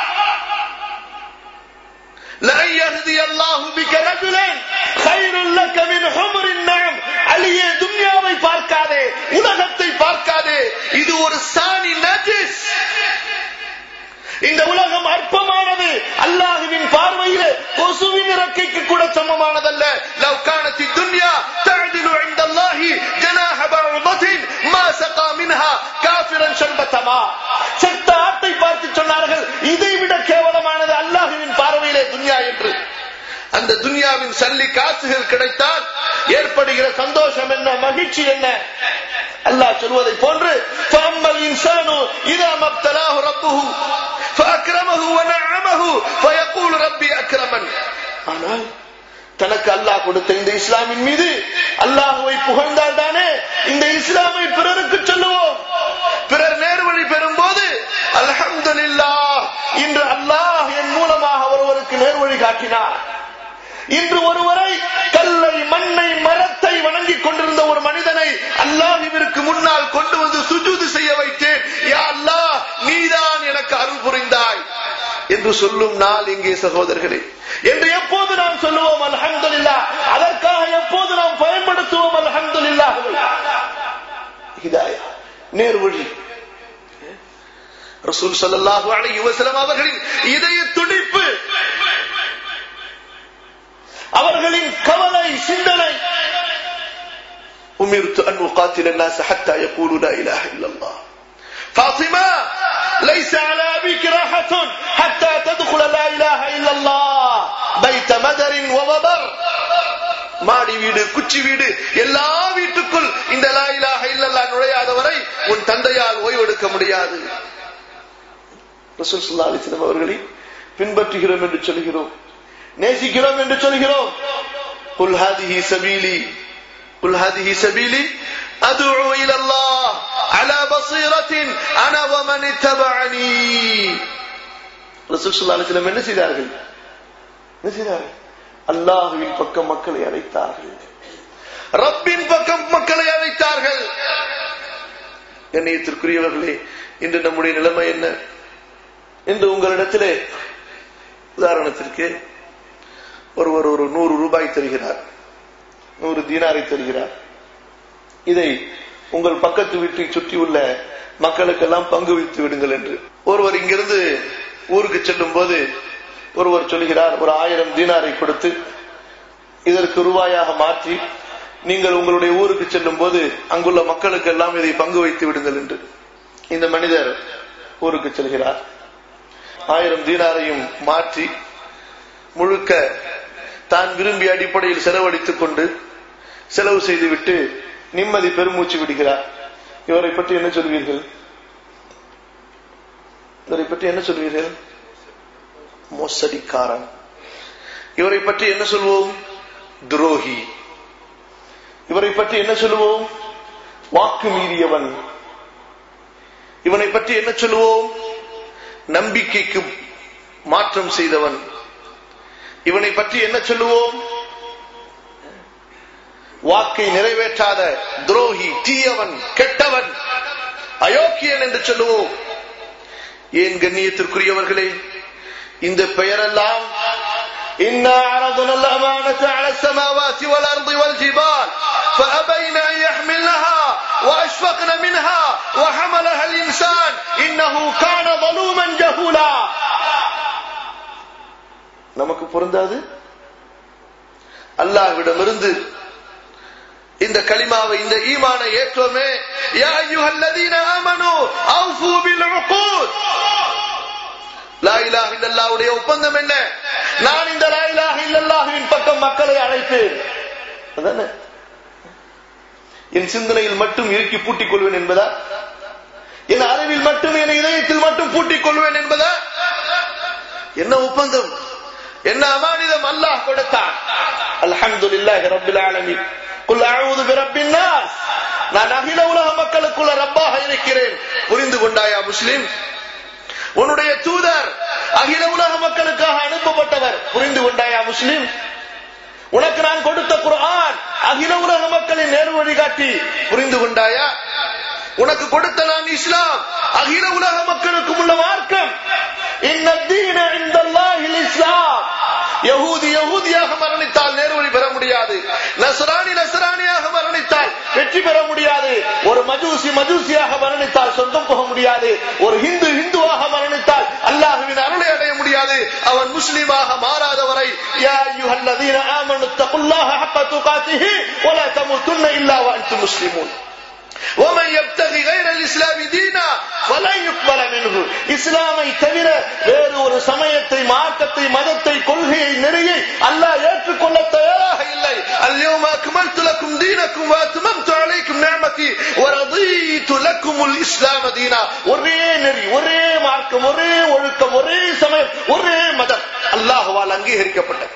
லா யஹ்தி அல்லாஹு பிக ரஜுலன் கைருல் லக மின் ஹும்ரின் நஅம். அலியே, துன்யாவை பார்க்காதே, உலகத்தை பார்க்காதே, இது ஒரு சாணி நஜிஸ். இந்த உலகம் அற்பமானது, அல்லாஹ்வின் பார்வையில் கொசுவின் இறக்கைக்கு கூட சமமானதல்ல. லவ் கானத்தி துன்யா தஅதிலு இன்தல்லாஹி ஜனாஹ பஅதத்தின் மா சகா மின்ஹா காஃபிரன் ஷர்பத்தமா. செத்த ஆட்டை பார்த்து சொன்னார்கள், இதை விட கேவலமானது அல்லாஹ்வின் பார்வையிலே துன்யா என்று. அந்த துன்யாவின் சல்லி காசுகள் கிடைத்தால் ஏற்படுகிற சந்தோஷம் என்ன, மகிழ்ச்சி என்ன? அல்லாஹ் சொல்வதை போன்று ஃபஅம்மல் இன்சானு இதா மப்தலாஹு ரப்புஹு ஃபஅக்ரமஹு வனஅமஹு ஃபயகூலு ரப்பி அக்ரமன். ஆனால் தனக்கு அல்லாஹ் கொடுத்த இந்த இஸ்லாமின் மீது அல்லாஹ்வை புகழ்ந்தால் தானே இந்த இஸ்லாமை பிறருக்கு சொல்லுவோம். பிறர் நேர்வழி பெறும்போது அல்ஹம்துலில்லாஹ், இன்று அல்லாஹ் என் மூலமாக ஒருவருக்கு நேர்வழி காட்டினார். இன்று ஒருவரை கல்லை, மண்ணை, மரத்தை வணங்கிக் கொண்டிருந்த ஒரு மனிதனை அல்லாஹ்விற்கு முன்னால் கொண்டு வந்து சுஜூது செய்ய வைத்தேன். யா அல்லாஹ், நீதான் எனக்கு அருள் புரிந்தாய் என்று சொல்லும் நாள் இங்கே சகோதரர்களே. என்று எப்போது நாம் சொல்லுவோம் அல்ஹம்துலில்லாஹ், அதற்காக எப்போது நாம் பயன்படுத்துவோம் அல்ஹம்துலில்லாஹ். ஹிதாயா, நேர்வழி. ரசூல் ஸல்லல்லாஹு அலைஹி வஸல்லம் அவர்களின் இதய துடிப்பு, அவர்களின் கவலை, சிந்தனை, உமிர்து அன் உகாத்தில الناس حتى يقولوا لا اله الا الله. فاطمه ليس على ابيك راحه حتى تدخل لا اله الا الله بيت مدر ووبر. மாடி வீடு, குச்சி வீடு, எல்லா வீட்டுக்குள் இந்த லா இலாஹ இல்லல்லாஹ் நுழையாத வரை உன் தந்தையால் ஓய்வெடுக்க முடியாது. ரசூல் ஸல்லல்லாஹு அலைஹி வஸல்லம் அவர்களை பின்பற்றுகிறோம் என்று சொல்கிறோம், நேசிக்கிறோம் என்று சொல்கிறோம். குல் ஹாதிஹி சபீலி குல் ஹாதிஹி சபீலி அத்உ இலல்லாஹ் அலா பஸீரத்தின் அன வ மன் இத்தபஅனி. ரசூல் ஸல்லல்லாஹு அலைஹி வஸல்லம் என்ன செய்தார்கள்? என்ன செய்தார்கள்? அல்லாஹ்வின் பக்கம் மக்களை அழைத்தார்கள், ரப்பின் பக்கம் மக்களை அழைத்தார்கள். கண்ணியத்திற்குரியவர்களே, இன்று நம்முடைய நிலைமை என்ன? இன்று உங்களிடத்திலே உதாரணத்திற்கு ஒருவர் ஒரு நூறு ரூபாய் தருகிறார், நூறு தீனாரை தருகிறார். இதை உங்கள் பக்கத்து வீட்டை சுற்றியுள்ள மக்களுக்கெல்லாம் பங்கு வைத்து விடுங்கள் என்று. ஒருவர் இங்கிருந்து ஊருக்கு செல்லும் போது ஒருவர் சொல்கிறார், ஒரு ஆயிரம் தீனாரை கொடுத்து இதற்கு ரூபாயாக மாற்றி நீங்கள் உங்களுடைய ஊருக்கு செல்லும் போது அங்குள்ள மக்களுக்கு எல்லாம் இதை பங்கு வைத்து விடுங்கள் என்று. இந்த மனிதர் ஊருக்கு செல்கிறார், ஆயிரம் தீனாரையும் மாற்றி முழுக்க தான் விரும்பிய அடிப்படையில் செலவழித்துக் கொண்டு செலவு செய்துவிட்டு நிம்மதி பெருமூச்சு விடுகிறார். இவரை பற்றி என்ன சொல்வீர்கள்? இவரை பற்றி என்ன சொல்வீர்கள்? மோசடிக்காரன். இவரை பற்றி என்ன சொல்வோம்? துரோகி. இவரை பற்றி என்ன சொல்லுவோம்? வாக்கு மீறியவன். இவனை பற்றி என்ன சொல்லுவோம்? நம்பிக்கைக்கு மாற்றம் செய்தவன். இவனை பற்றி என்ன சொல்லுவோம்? வாக்கை நிறைவேற்றாத துரோகி, தீயவன், கெட்டவன், அயோக்கியன் என்று சொல்லுவோம். ஏன் கண்ணியத்திற்குரியவர்களே, இந்த பெயரெல்லாம் إنا عرضنا الأمانة على السماوات والأرض والجبال فأبين أن يحملنها وأشفقن منها وحملها الإنسان إنه كان ظلوما جهولا. நமக்கு பொருந்தாது. அல்லாஹ்விடமிருந்து இந்த கலிமாவை, இந்த ஈமானை ஏற்றோமே. யா அய்யுஹல்லதீன ஆமனூ அவ்ஃபூ பில் உக்கூத். லா இலாஹ இல்லல்லாஹ்வுடைய ஒப்பந்தம் என்ன? நான் இந்த லா இலாஹ மக்களை அழைப்பேன். அதானே என் சிந்தனையில் மட்டும் இறுக்கி பூட்டிக் கொள்வேன் என்பதா? என் அறிவில் மட்டும் என் இதயத்தில் மட்டும் பூட்டிக் கொள்வேன் என்பதா? என்ன ஒப்பந்தம், என்ன அமானிதம் அல்லாஹ் கொடுத்தான். அல்ஹம்துலில்லாஹி ரப்பில் ஆலமீன். குல் அஊது பிரப்பின் நாஸ். நான் அகில உலக மக்களுக்குள்ள ரப்பாக இருக்கிறேன். புரிந்து கொண்டாயா முஸ்லிம்? உன்னுடைய தூதர் அகில உலக மக்களுக்காக அனுப்பப்பட்டவர். புரிந்து கொண்டாயா முஸ்லிம்? உனக்கு நான் கொடுத்த குர்ஆன் அகில உலக மக்களின் நேர் வழிகாட்டி. புரிந்து கொண்டாயா? உனக்கு கொடுத்த நான் இஸ்லாம் அகில உலக மக்களுக்கு உள்ள மார்க்கம். இன்ன தீன இன்தல்லாஹில் இஸ்லாம். யஹூதி யஹூதியாக மரணித்தால் நேர்வழி பெற முடியாது. நஸ்ரானி நஸ்ரானியாக மரணித்தால் வெற்றி பெற முடியாது. ஒரு மஜூசி மஜூசியாக மரணித்தால் சொந்தம் போக முடியாது. ஒரு ஹிந்து ஹிந்துவாக மரணித்தால் அல்லாஹ்வின் அருளை அடைய முடியாது. அவன் முஸ்லிமாக மாறாதவரை யா அய்யுஹல்லதீன ஆமனு தகுல்லாஹ ஹக்க துகாத்திஹி வலா தமூதுன்ன இல்லா வஅன்தும் முஸ்லிமூன். ومن يبتغي غير الاسلام دينا فلن يقبل منه. இஸ்லாமை தவிர வேறு ஒரு சமயத்தை, மார்க்கத்தை, மதத்தை, கொள்கையை, நெறியை அல்லாஹ் ஏற்றுக்கொள்ள தயாராக இல்லை. اليوم اكملت لكم دينكم واتممت عليكم نعمتي ورضيت لكم الاسلام دينا. ஒரே நெறி, ஒரே மார்க்கம், ஒரே ஒழுக்கம், ஒரே சமயம், ஒரே மதம் அல்லாஹ்வால் அங்கீகரிக்கப்பட்டது.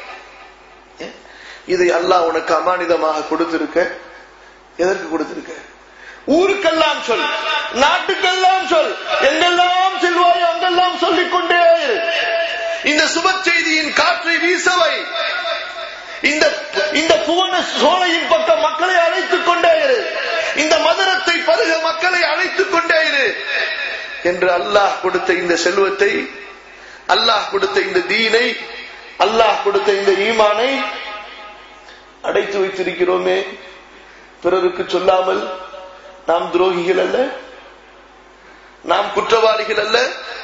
இதை அல்லாஹ் உனக்கு அமானிதமாக கொடுத்திருக்க. எதற்கு கொடுத்திருக்க? ஊருக்கெல்லாம் சொல், நாட்டுக்கெல்லாம் சொல், எங்கெல்லாம் செல்வாயோ அங்கெல்லாம் சொல்லிக் கொண்டே இரு. இந்த சுப செய்தியின் காற்றை வீசவை. இந்த இந்த புவன சோலையின் பக்கம் மக்களை அழைத்துக் கொண்டே இரு. இந்த மதரத்தை பருக மக்களை அழைத்துக் கொண்டே இரு என்று அல்லாஹ் கொடுத்த இந்த செல்வத்தை, அல்லாஹ் கொடுத்த இந்த தீனை, அல்லாஹ் கொடுத்த இந்த ஈமானை அடைத்து வைத்திருக்கிறோமே. பிறருக்கு சொல்லாமல் நாம் துரோகிகள் அல்ல, நாம் குற்றவாளிகள் அல்ல.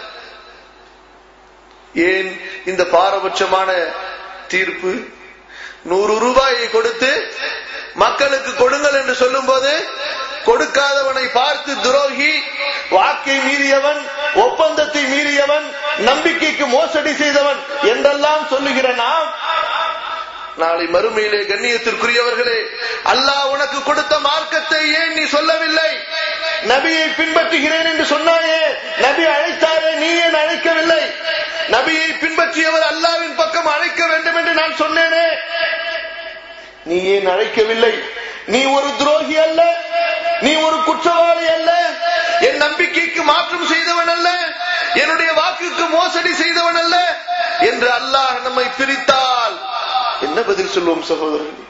ஏன் இந்த பாரபட்சமான தீர்ப்பு? நூறு ரூபாயை கொடுத்து மக்களுக்கு கொடுங்கள் என்று சொல்லும் போது கொடுக்காதவனை பார்த்து துரோகி, வாக்கை மீறியவன், ஒப்பந்தத்தை மீறியவன், நம்பிக்கைக்கு மோசடி செய்தவன் என்றெல்லாம் சொல்லுகிற நாம், நாளை மறுமையிலே கண்ணியத்திற்குரியவர்களே, அல்லாஹ் உனக்கு கொடுத்த மார்க்கத்தை ஏன் நீ சொல்லவில்லை? நபியை பின்பற்றுகிறேன் என்று சொன்னாயே, நபி அழைத்தாரே, நீ ஏன் அழைக்கவில்லை? நபியை பின்பற்றியவர் அல்லாஹ்வின் பக்கம் அழைக்க வேண்டும் என்று நான் சொன்னேனே, நீ ஏன் அழைக்கவில்லை? நீ ஒரு துரோகி அல்ல, நீ ஒரு குற்றவாளி அல்ல, என் நம்பிக்கைக்கு மாற்றம் செய்தவன் அல்ல, என்னுடைய வாக்குக்கு மோசடி செய்தவன் அல்ல என்று அல்லாஹ் நம்மை பிரித்தால் என்ன பதில் சொல்வோம் சகோதரர்களே?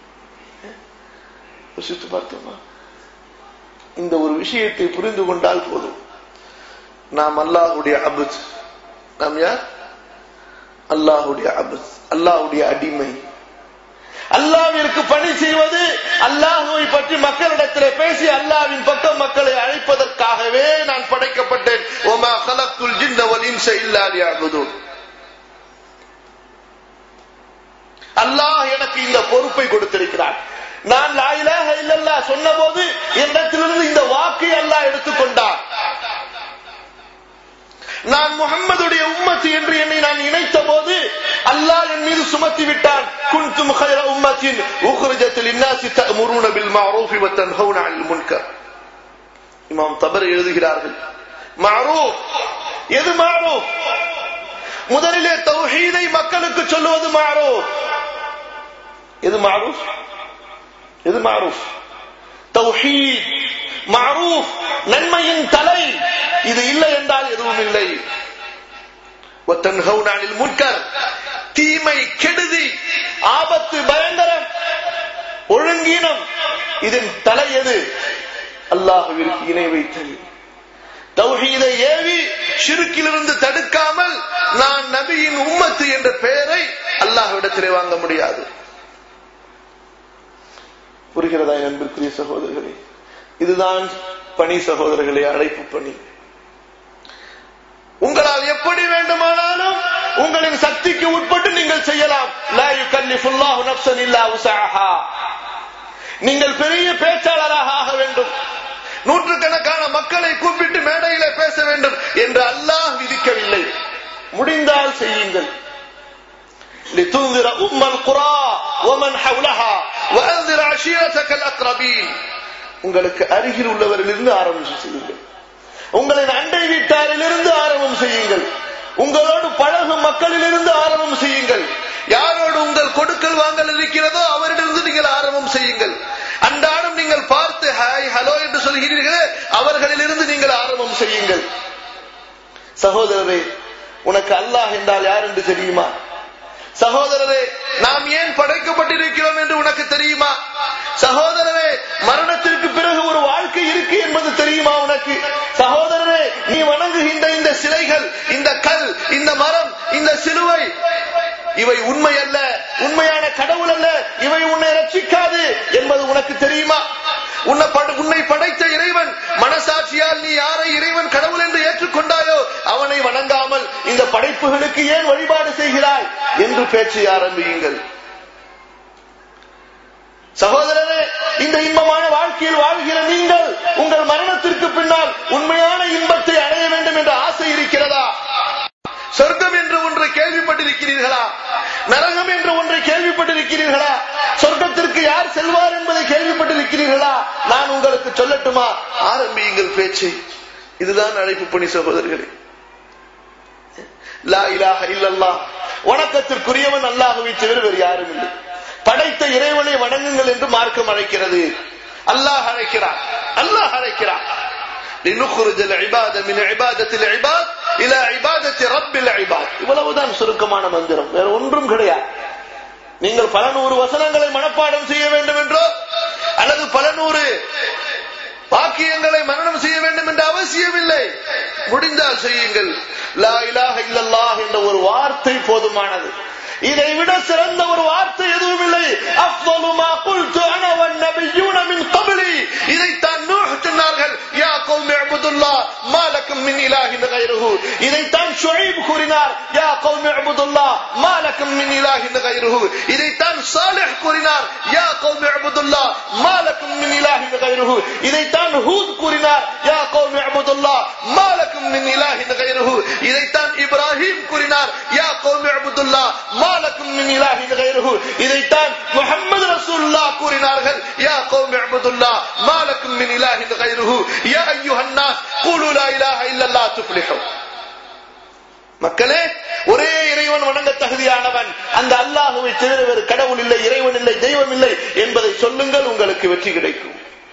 யோசித்து பார்த்தோமா? இந்த ஒரு விஷயத்தை புரிந்து கொண்டால் போதும். நாம் அல்லாஹ்வுடைய அப்த். நாம் யார்? அல்லாஹ்வுடைய அப்த், அல்லாஹ்வுடைய அடிமை. அல்லாஹ்விற்கு பணி செய்வது, அல்லாஹ்வை பற்றி மக்களிடத்திலே பேசி அல்லாஹ்வின் பக்கம் மக்களை அழைப்பதற்காகவே நான் படைக்கப்பட்டேன். வமா கலக்துல் ஜின்ன வல் இன்ஸ இல்லா லியஅபுதூன். அல்லாஹ் எனக்கு இந்த பொறுப்பை கொடுத்திருக்கிறார். நான் லா இலாஹ இல்லல்லாஹ் சொன்னபோது என்னிடத்திலிருந்து இந்த வாக்கை அல்லாஹ் எடுத்துக்கொண்டார். நான் முஹம்மதுடைய உம்மத்தி என்று என்னை நான் இணைத்த போது அல்லாஹ் என் மீது சுமத்தி விட்டான். குன்தும் கைர உம்மத்தின் உக்ரிஜத் லின்னாஸி தஅமுரூன பில் மஅரூஃபி வ தன்ஹவுன அனில் முன்கர். இமாம் தபரி எழுதுகிறார்கள், மஅரூஃப் எது? மஅரூஃப் முதலிலே தௌஹீதை மக்களுக்கு சொல்லுவது மஅரூஃப். எது மஅரூஃப்? எது மஅரூஃப்? தௌஹீத் மஅரூஃப், நன்மையின் தலை. இது இல்லை என்றால் எதுவும் இல்லை. வ தன்ஹவுன அனில் முன்கர், தீமை, கெடுதி, ஆபத்து, பயங்கரம், ஒழுங்கீனம், இதன் தலை எது? அல்லாஹ்விற்கு இணை வைத்தல். தௌஹீதை ஏவி ஷிர்கிலிருந்து தடுக்காமல் நான் நபியின் உம்மத்து என்ற பெயரை அல்லாஹ்விடத்திலே வாங்க முடியாது. புரிகிறதா அன்பிற்குரிய சகோதரர்களே? இதுதான் பணி சகோதரர்களே, அழைப்பு பணி. உங்களால் எப்படி வேண்டுமானாலும் உங்களின் சக்திக்கு உட்பட்டு நீங்கள் செய்யலாம். லா யுகல்லிஃபுல்லாஹு நஃப்ஸன் இல்லா உஸஹா. நீங்கள் பெரிய பேச்சாளராக ஆக வேண்டும், நூற்றுக்கணக்கான மக்களை கூப்பிட்டு மேடையிலே பேச வேண்டும் என்று அல்லாஹ் விதிக்கவில்லை. முடிந்தால் செய்யுங்கள். لتنذر أم القرى ومن حولها وأنذر عشيرتك الأقربين. உங்களுக்கு அருகில் உள்ளவரிலிருந்து ஆரம்பம் செய்யுங்கள், உங்களின் அண்டை வீட்டாரிலிருந்து ஆரம்பம் செய்யுங்கள், உங்களோடு பழகும் மக்களிலிருந்து ஆரம்பம் செய்யுங்கள், யாரோடு உங்கள் கொடுக்கல் வாங்கல் இருக்கிறதோ அவரிடமிருந்து நீங்கள் ஆரம்பம் செய்யுங்கள். அன்றாடம் நீங்கள் பார்த்து ஹாய் ஹலோ என்று சொல்கிறீர்களே அவர்களிலிருந்து நீங்கள் ஆரம்பம் செய்யுங்கள். சகோதரரே, உனக்கு அல்லாஹ் என்றால் யார் என்று தெரியுமா? சகோதரரே, நாம் ஏன் படைக்கப்பட்டிருக்கிறோம் என்று உனக்கு தெரியுமா? சகோதரரே, மரணத்திற்கு பிறகு ஒரு வாழ்க்கை இருக்கு என்பது தெரியுமா உனக்கு? சகோதரரே, நீ வணங்குகின்ற இந்த சிலைகள், இந்த கல், இந்த மரம், இந்த சிலுவை, இவை உண்மை அல்ல, உண்மையான கடவுள் அல்ல, இவை உன்னை ரட்சிக்காது என்பது உனக்கு தெரியுமா? உன்னை படைத்த இறைவன், மனசாட்சியால் நீ யாரை இறைவன் கடவுள் என்று ஏற்றுக்கொண்டாயோ அவனை வணங்காமல் இந்த படைப்புகளுக்கு ஏன் வழிபாடு செய்கிறாய் என்று பேச்சை ஆரம்பியுங்கள். சகோதரரே, இந்த இன்பமான வாழ்க்கையில் வாழ்கிற நீங்கள் உங்கள் மரணத்திற்கு பின்னால் உண்மையான இன்பத்தை அடைய வேண்டும் என்ற ஆசை இருக்கிறதா? சொர்க்கம் என்று ஒன்றை கேள்விப்பட்டிருக்கிறீர்களா? நரகம் என்று ஒன்றை கேள்விப்பட்டிருக்கிறீர்களா? சொர்க்கத்திற்கு யார் செல்வார் என்பதை கேள்விப்பட்டிருக்கிறீர்களா? நான் உங்களுக்கு சொல்லட்டுமா? ஆரம்பியுங்கள் பேச்சை. இதுதான் அழைப்பு பணி சகோதரர்களே. லா இலாஹ இல்லல்லாஹ், வணக்கத்திற்குரியவன் அல்லாஹ்வை தவிர வேறு யாரும் இல்லை. படைத்த இறைவனை வணங்குங்கள் என்று மார்க்கம் அழைக்கிறது. அல்லாஹ் அழைக்கிறார், அல்லாஹ் அழைக்கிறார். لنخرج العباد من عبادة العباد إلى عبادة رب العباد. இவ்வளவுதான் சுருக்கமான மந்திரம், வேற ஒன்றும் கிடையாது. நீங்கள் பல நூறு வசனங்களை மனப்பாடம் செய்ய வேண்டும் என்றோ அல்லது பல நூறு வாக்கியங்களை மனனம் செய்ய வேண்டும் என்ற அவசியம் இல்லை. முடிந்தால் செய்யுங்கள். லா இலாஹ இல்லல்லாஹ் என்ற ஒரு வார்த்தை போதுமானது. இதை விட சிறந்த ஒரு வார்த்தை எதுவும் இல்லை. அஃதலு மா குல்து அன வன் நபியூன மின் கப்லி. இதைத்தான் நூஹ் சொன்னார்கள், யா கௌமி இஅ்புதுல்லாஹ் மா லக்கும் மின் இலாஹின் கைருஹு. இதைத்தான் ஷுஐப் கூறினார், யா கௌமி இஅ்புதுல்லாஹ் மா லக்கும் மின் இலாஹின் கைருஹு. இதைத்தான் சாலிஹ் கூறினார், யா கௌமி இஅ்புதுல்லாஹ் மா லக்கும் மின் இலாஹின் கைருஹு. இதைத்தான் ஹூத் கூறினார், யா கௌமி இஅ்புதுல்லாஹ் மா லக்கும் மின் இலாஹின் கைருஹு. இதைத்தான் இப்ராஹிம் கூறினார், யா கௌமி இஅ்புதுல்லாஹ் மாலக்கும் மின் இலாஹின் கைருஹு. இதைத்தான் முஹம்மது ரசூலுல்லாஹ் கூறினார்கள், யா கௌமி இஅ்புதுல்லாஹ் மாலக்கும் மின் இலாஹின் கைருஹு. யா அய்யுஹன் நாஸ் கூலு லா இலாஹ இல்லல்லாஹ் துஃப்லிஹு. மக்களே, ஒரே இறைவன் வணங்க தகுதியானவன், அந்த அல்லாஹ்வை தவிர வேறு கடவுள் இல்லை, இறைவன் இல்லை, தெய்வம் இல்லை என்பதை சொல்லுங்கள், உங்களுக்கு வெற்றி கிடைக்கும்.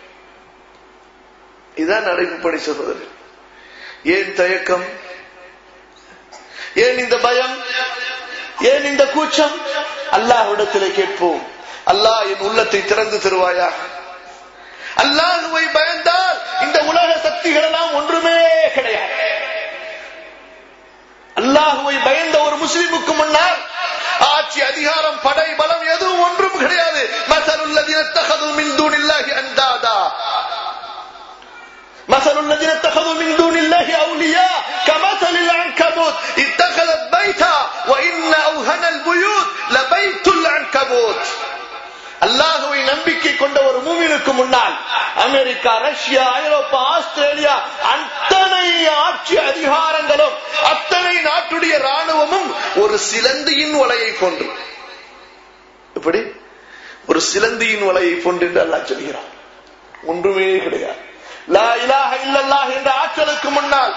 இதான் அழைப்பு பணி சகோதரர். ஏன் தயக்கம்? ஏன் இந்த பயம்? ஏன் இந்த கூச்சம்? அல்லாஹ்விடத்திலே கேட்போம். அல்லாஹ் என் உள்ளத்தை திறந்து தருவாயா? அல்லாஹ்வை பயந்தால் இந்த உலக சக்திகள் எல்லாம் ஒன்றுமே கிடையாது. அல்லாஹ்வை பயந்த ஒரு முஸ்லிமுக்கு முன்னால் ஆட்சி, அதிகாரம், படை, பலம் எதுவும் ஒன்றும் கிடையாது. மஸலுல்லதீன தഖது மின் தூனில்லாஹி அன்தாதா مثل الذين اتخذوا من دون الله أولياء كمثل العنكبوت اتخذت بيتا وإن أوهن البيوت لبيت العنكبوت. அல்லாஹ்வை நம்பிக்கை கொண்ட ஒரு மூமினுக்கு முன்னால் அமெரிக்கா, ரஷ்யா, ஐரோப்பா, ஆஸ்திரேலியா அத்தனை ஆட்சி அதிகாரங்களும் அத்தனை நாட்டுடைய ராணுவமும் ஒரு சிலந்தியின் வலையை போன்று. இப்படி ஒரு சிலந்தியின் வலையை போன்று என்று அல்லாஹ் சொல்கிறார். ஒன்றுமே கிடையாது. லா இலாஹ இல்லல்லாஹ் என்ற ஆற்றலுக்கு முன்னால்,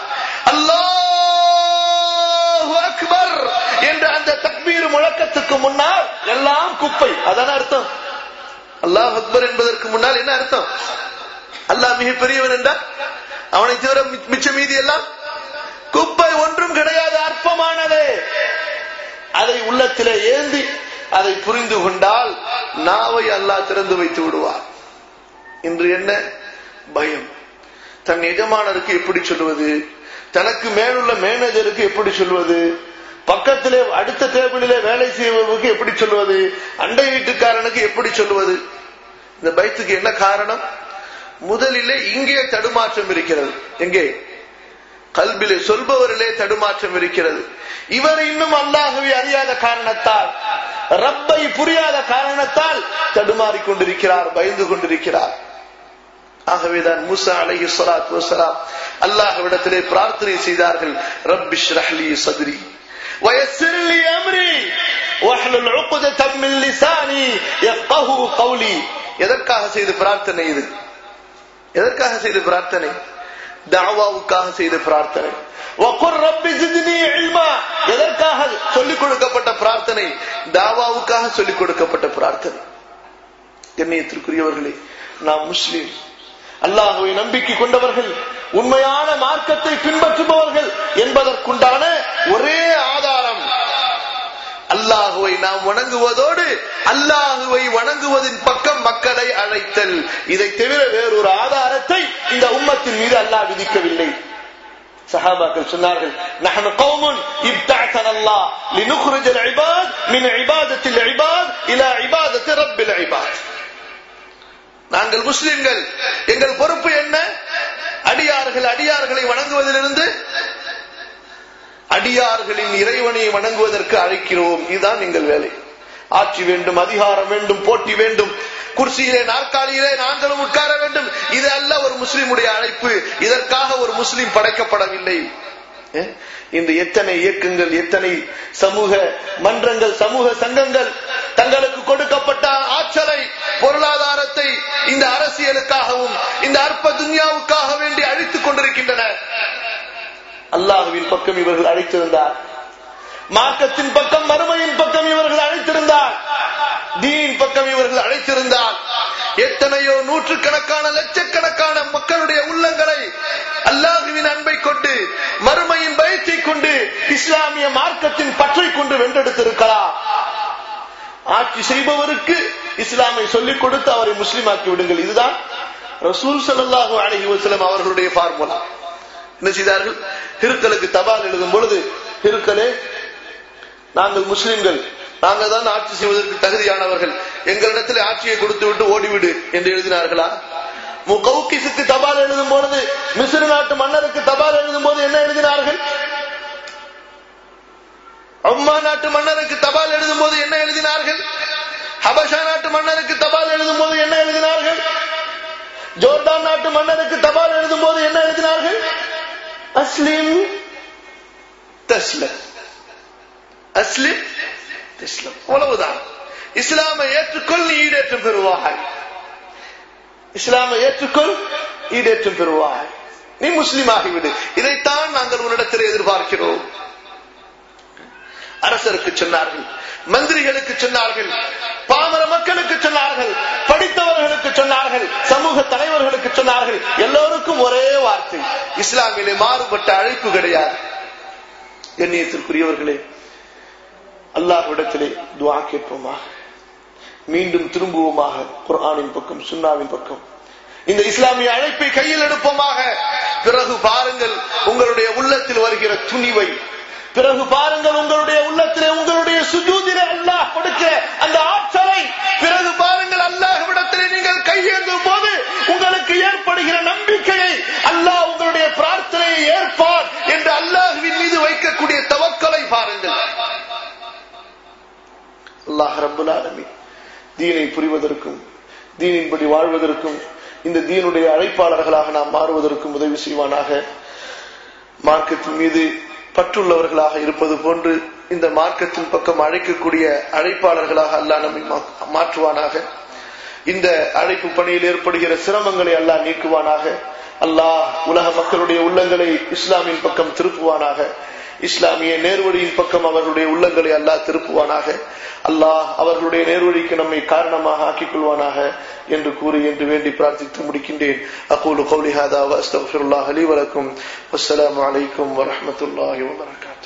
அல்லாஹு அக்பர் என்ற அந்த தக்பீர் முழக்கத்துக்கு முன்னால் எல்லாம் குப்பை. அதான அர்த்தம். அல்லாஹ் அக்பர் என்பதற்கு முன்னால் என்ன அர்த்தம்? அல்லாஹ் மிக பெரியவன் என்றால் அவனை தவிர மிச்ச மீதி எல்லாம் குப்பை, ஒன்றும் கிடையாது, அற்பமானது. அதை உள்ளத்திலே ஏந்தி அதை புரிந்து கொண்டால் நாவை அல்லாஹ் திறந்து வைத்து விடுவார். இன்று என்ன பயம்? தன் எஜமானருக்கு எப்படி சொல்வது? தனக்கு மேலுள்ள மேனேஜருக்கு எப்படி சொல்வது? பக்கத்திலே அடுத்த டேபிளிலே வேலை செய்வதற்கு எப்படி சொல்வது? அண்டை வீட்டுக்காரனுக்கு எப்படி சொல்வது? இந்த பயத்துக்கு என்ன காரணம்? முதலிலே இங்கே தடுமாற்றம் இருக்கிறது. எங்கே? கல்பிலே, சொல்பவரிலே தடுமாற்றம் இருக்கிறது. இவர் இன்னும் அல்லாஹ்வை அறியாத காரணத்தால், ரப்பை புரியாத காரணத்தால் தடுமாறிக் கொண்டிருக்கிறார், பயந்து கொண்டிருக்கிறார். ஆகவேதான் மூசா அலைஹிஸ்ஸலாத்து வஸ்ஸலாம் அல்லாஹ்விடத்திலே பிரார்த்தனை செய்தார்கள், ரப்பி ஷ்ரஹ் லி ஸத்ரி வயஸ்ஸிர் லி அம்ரி. வஹ்லுல் உக்ததம் மின் லிசானி யஃகஹு கௌலி. எதற்காக செய்த பிரார்த்தனை இது? எதற்காக செய்த பிரார்த்தனை? தஅவாவுக்காக செய்த பிரார்த்தனை. வகுர் ரப்பி ஜித்னி இல்மா. எதற்காக சொல்லிக் கொடுக்கப்பட்ட பிரார்த்தனை? தஅவாவுக்காக சொல்லிக் கொடுக்கப்பட்ட பிரார்த்தனை. கண்ணியத்திற்குரியவர்களே, நாம் முஸ்லிம், அல்லாஹ்வை நம்பிக்கை கொண்டவர்கள், உண்மையான மார்க்கத்தை பின்பற்றுபவர்கள் என்பதற்குண்டான ஒரே ஆதாரம் அல்லாஹுவை நாம் வணங்குவதோடு அல்லாஹுவை வணங்குவதின் பக்கம் மக்களை அழைத்தல். இதை தவிர வேறொரு ஆதாரத்தை இந்த உம்மத்தின் மீது அல்லாஹ் விதிக்கவில்லை. சஹாபாக்கள் சொன்னார்கள், நஹ்னு கௌமுன் இப்தஅஸனா அல்லாஹ் லினுக்ரிஜல் இபாத் மின் இபாதத்தில் இபாத் இலா இபாதத்தி ரப்பில் இபாத். நாங்கள் முஸ்லிம்கள், எங்கள் பொறுப்பு என்ன? அடியார்கள் அடியார்களை வணங்குவதிலிருந்து அடியார்களின் இறைவனை வணங்குவதற்கு அழைக்கிறோம். இதுதான் எங்கள் வேலை. ஆட்சி வேண்டும், அதிகாரம் வேண்டும், போட்டி வேண்டும், குர்சியிலே நாற்காலியிலே நாங்களும் உட்கார வேண்டும், இது அல்ல ஒரு முஸ்லிமுடைய அழைப்பு. இதற்காக ஒரு முஸ்லிம் படைக்கப்படவில்லை. இந்த எத்தனை இயக்கங்கள், எத்தனை சமூக மன்றங்கள், சமூக சங்கங்கள் தங்களுக்கு கொடுக்கப்பட்ட ஆற்றலை, பொருளாதாரத்தை இந்த அரசியலுக்காகவும் இந்த அற்ப துன்யாவுக்காக வேண்டி அழித்துக் கொண்டிருக்கின்றன. அல்லாஹ்வின் பக்கம் இவர்கள் அழைத்திருந்தார், மார்க்கத்தின் பக்கம், மறுமையின் பக்கம் இவர்கள் அழைத்திருந்தார், தீனின் பக்கம் இவர்கள் அழைத்திருந்தார், எத்தனையோ நூற்றுக்கணக்கான லட்சக்கணக்கான மக்களுடைய உள்ளங்களை அல்லாஹ்வின் அன்பை கொண்டு, மறுமையின் பயத்தை கொண்டு, இஸ்லாமிய மார்க்கத்தின் பற்றை கொண்டு வென்றெடுத்திருக்கலாம். ஆட்சி செய்பவருக்கு இஸ்லாமை சொல்லிக் கொடுத்து அவரை முஸ்லிமாக்கி விடுங்கள். இதுதான் ரசூல் ஸல்லல்லாஹு அலைஹி வஸல்லம் அவர்களுடைய ஃபார்முலா. என்ன செய்தார்கள்? ஹிருக்கலுக்கு தபால் எழுதும் பொழுது, ஹிருக்கலே, நாங்கள் முஸ்லிம்கள், நாங்கள் தான் ஆட்சி செய்வதற்கு தகுதியானவர்கள், எங்களிடத்தில் ஆட்சியை கொடுத்து விட்டு ஓடிவிடு என்று எழுதினார்களா? முகௌகிஸுக்கு தபால் எழுதும் பொழுது, மிஸ்ர் நாட்டு மன்னருக்கு தபால் எழுதும் போது என்ன எழுதினார்கள்? அம்மா நாட்டு மன்னருக்கு தபால் எழுதும் போது என்ன எழுதினார்கள்? ஹபஷா நாட்டு மன்னருக்கு தபால் எழுதும் போது என்ன எழுதினார்கள்? ஜோர்டான் நாட்டு மன்னருக்கு தபால் எழுதும் போது என்ன எழுதினார்கள்? அஸ்லிம் தஸ்லம், அஸ்லிம் தஸ்லம். அவ்வளவுதான். இஸ்லாமை ஏற்றுக்கொள், நீ ஈடேற்றம் பெறுவாய். இஸ்லாமை ஏற்றுக்கொள், ஈடேற்றம் பெறுவாய். நீ முஸ்லிம் ஆகிவிடு. இதைத்தான் நாங்கள் உன்னிடத்தில் எதிர்பார்க்கிறோம். அரசருக்கு சொன்னார்கள், மந்திரிகளுக்கு சொன்னார்கள், பாமர மக்களுக்கு சொன்னார்கள், படித்தவர்களுக்கு சொன்னார்கள், சமூக தலைவர்களுக்கு சொன்னார்கள். எல்லோருக்கும் ஒரே வார்த்தை, இஸ்லாமிலே மாறுபட்ட அழைப்பு கிடையாது. கண்ணியத்திற்குரியவர்களே, அல்லாஹ்விடத்திலே துஆ கேட்போமாக, மீண்டும் திரும்புவோமாக குர்ஆனின் பக்கம், சுன்னாவின் பக்கம். இந்த இஸ்லாமிய அழைப்பை கையில் எடுப்போமாக. பிறகு பாருங்கள் உங்களுடைய உள்ளத்தில் வருகிற துணிவை, பிறகு பாருங்கள் உங்களுடைய உள்ளத்திலே, உங்களுடைய சுஜூதிலே அல்லாஹ் கொடுக்க அந்த ஆற்றலை, பிறகு பாருங்கள் அல்லாஹ்விடத்திலே நீங்கள் கையேந்தும் போது உங்களுக்கு ஏற்படுகிற நம்பிக்கையை, அல்லாஹ் உங்களுடைய பிரார்த்தனையை ஏற்பார் என்று அல்லாஹ்வின் மீது வைக்கக்கூடிய தவக்கலை பாருங்கள். அல்லாஹ் ரப்பல் ஆலமீன் தீனை புரிவதற்கும், தீனின்படி வாழ்வதற்கும், இந்த தீனுடைய அழைப்பாளர்களாக நாம் மாறுவதற்கும் உதவி செய்வானாக. மார்க்கத்தின் மீது பற்றுள்ளவர்களாக இருப்பது போன்று இந்த மார்க்கத்தின் பக்கம் அழைக்கக்கூடிய அழைப்பாளர்களாக அல்லாஹ் நம்மை மாற்றுவானாக. இந்த அழைப்பு பணியில் ஏற்படுகிற சிரமங்களை அல்லாஹ் நீக்குவானாக. அல்லாஹ் உலக மக்களுடைய உள்ளங்களை இஸ்லாமின் பக்கம் திருப்புவானாக. இஸ்லாமிய நேர்வழியின் பக்கம் அவர்களுடைய உள்ளங்களை அல்லாஹ் திருப்புவானாக. அல்லாஹ் அவர்களுடைய நேர்வழிக்கு நம்மை காரணமாக ஆக்கிக் கொள்வானாக என்று கூறி என்று வேண்டி பிரார்த்தித்து முடிக்கின்றேன். அகூலு கௌலி ஹாதா வ அஸ்தக்ஃபிருல்லாஹ் லி வ லக்கும். வஸ்ஸலாமு அலைக்கும் வ ரஹ்மத்துல்லாஹி வ பரகாத்துஹு.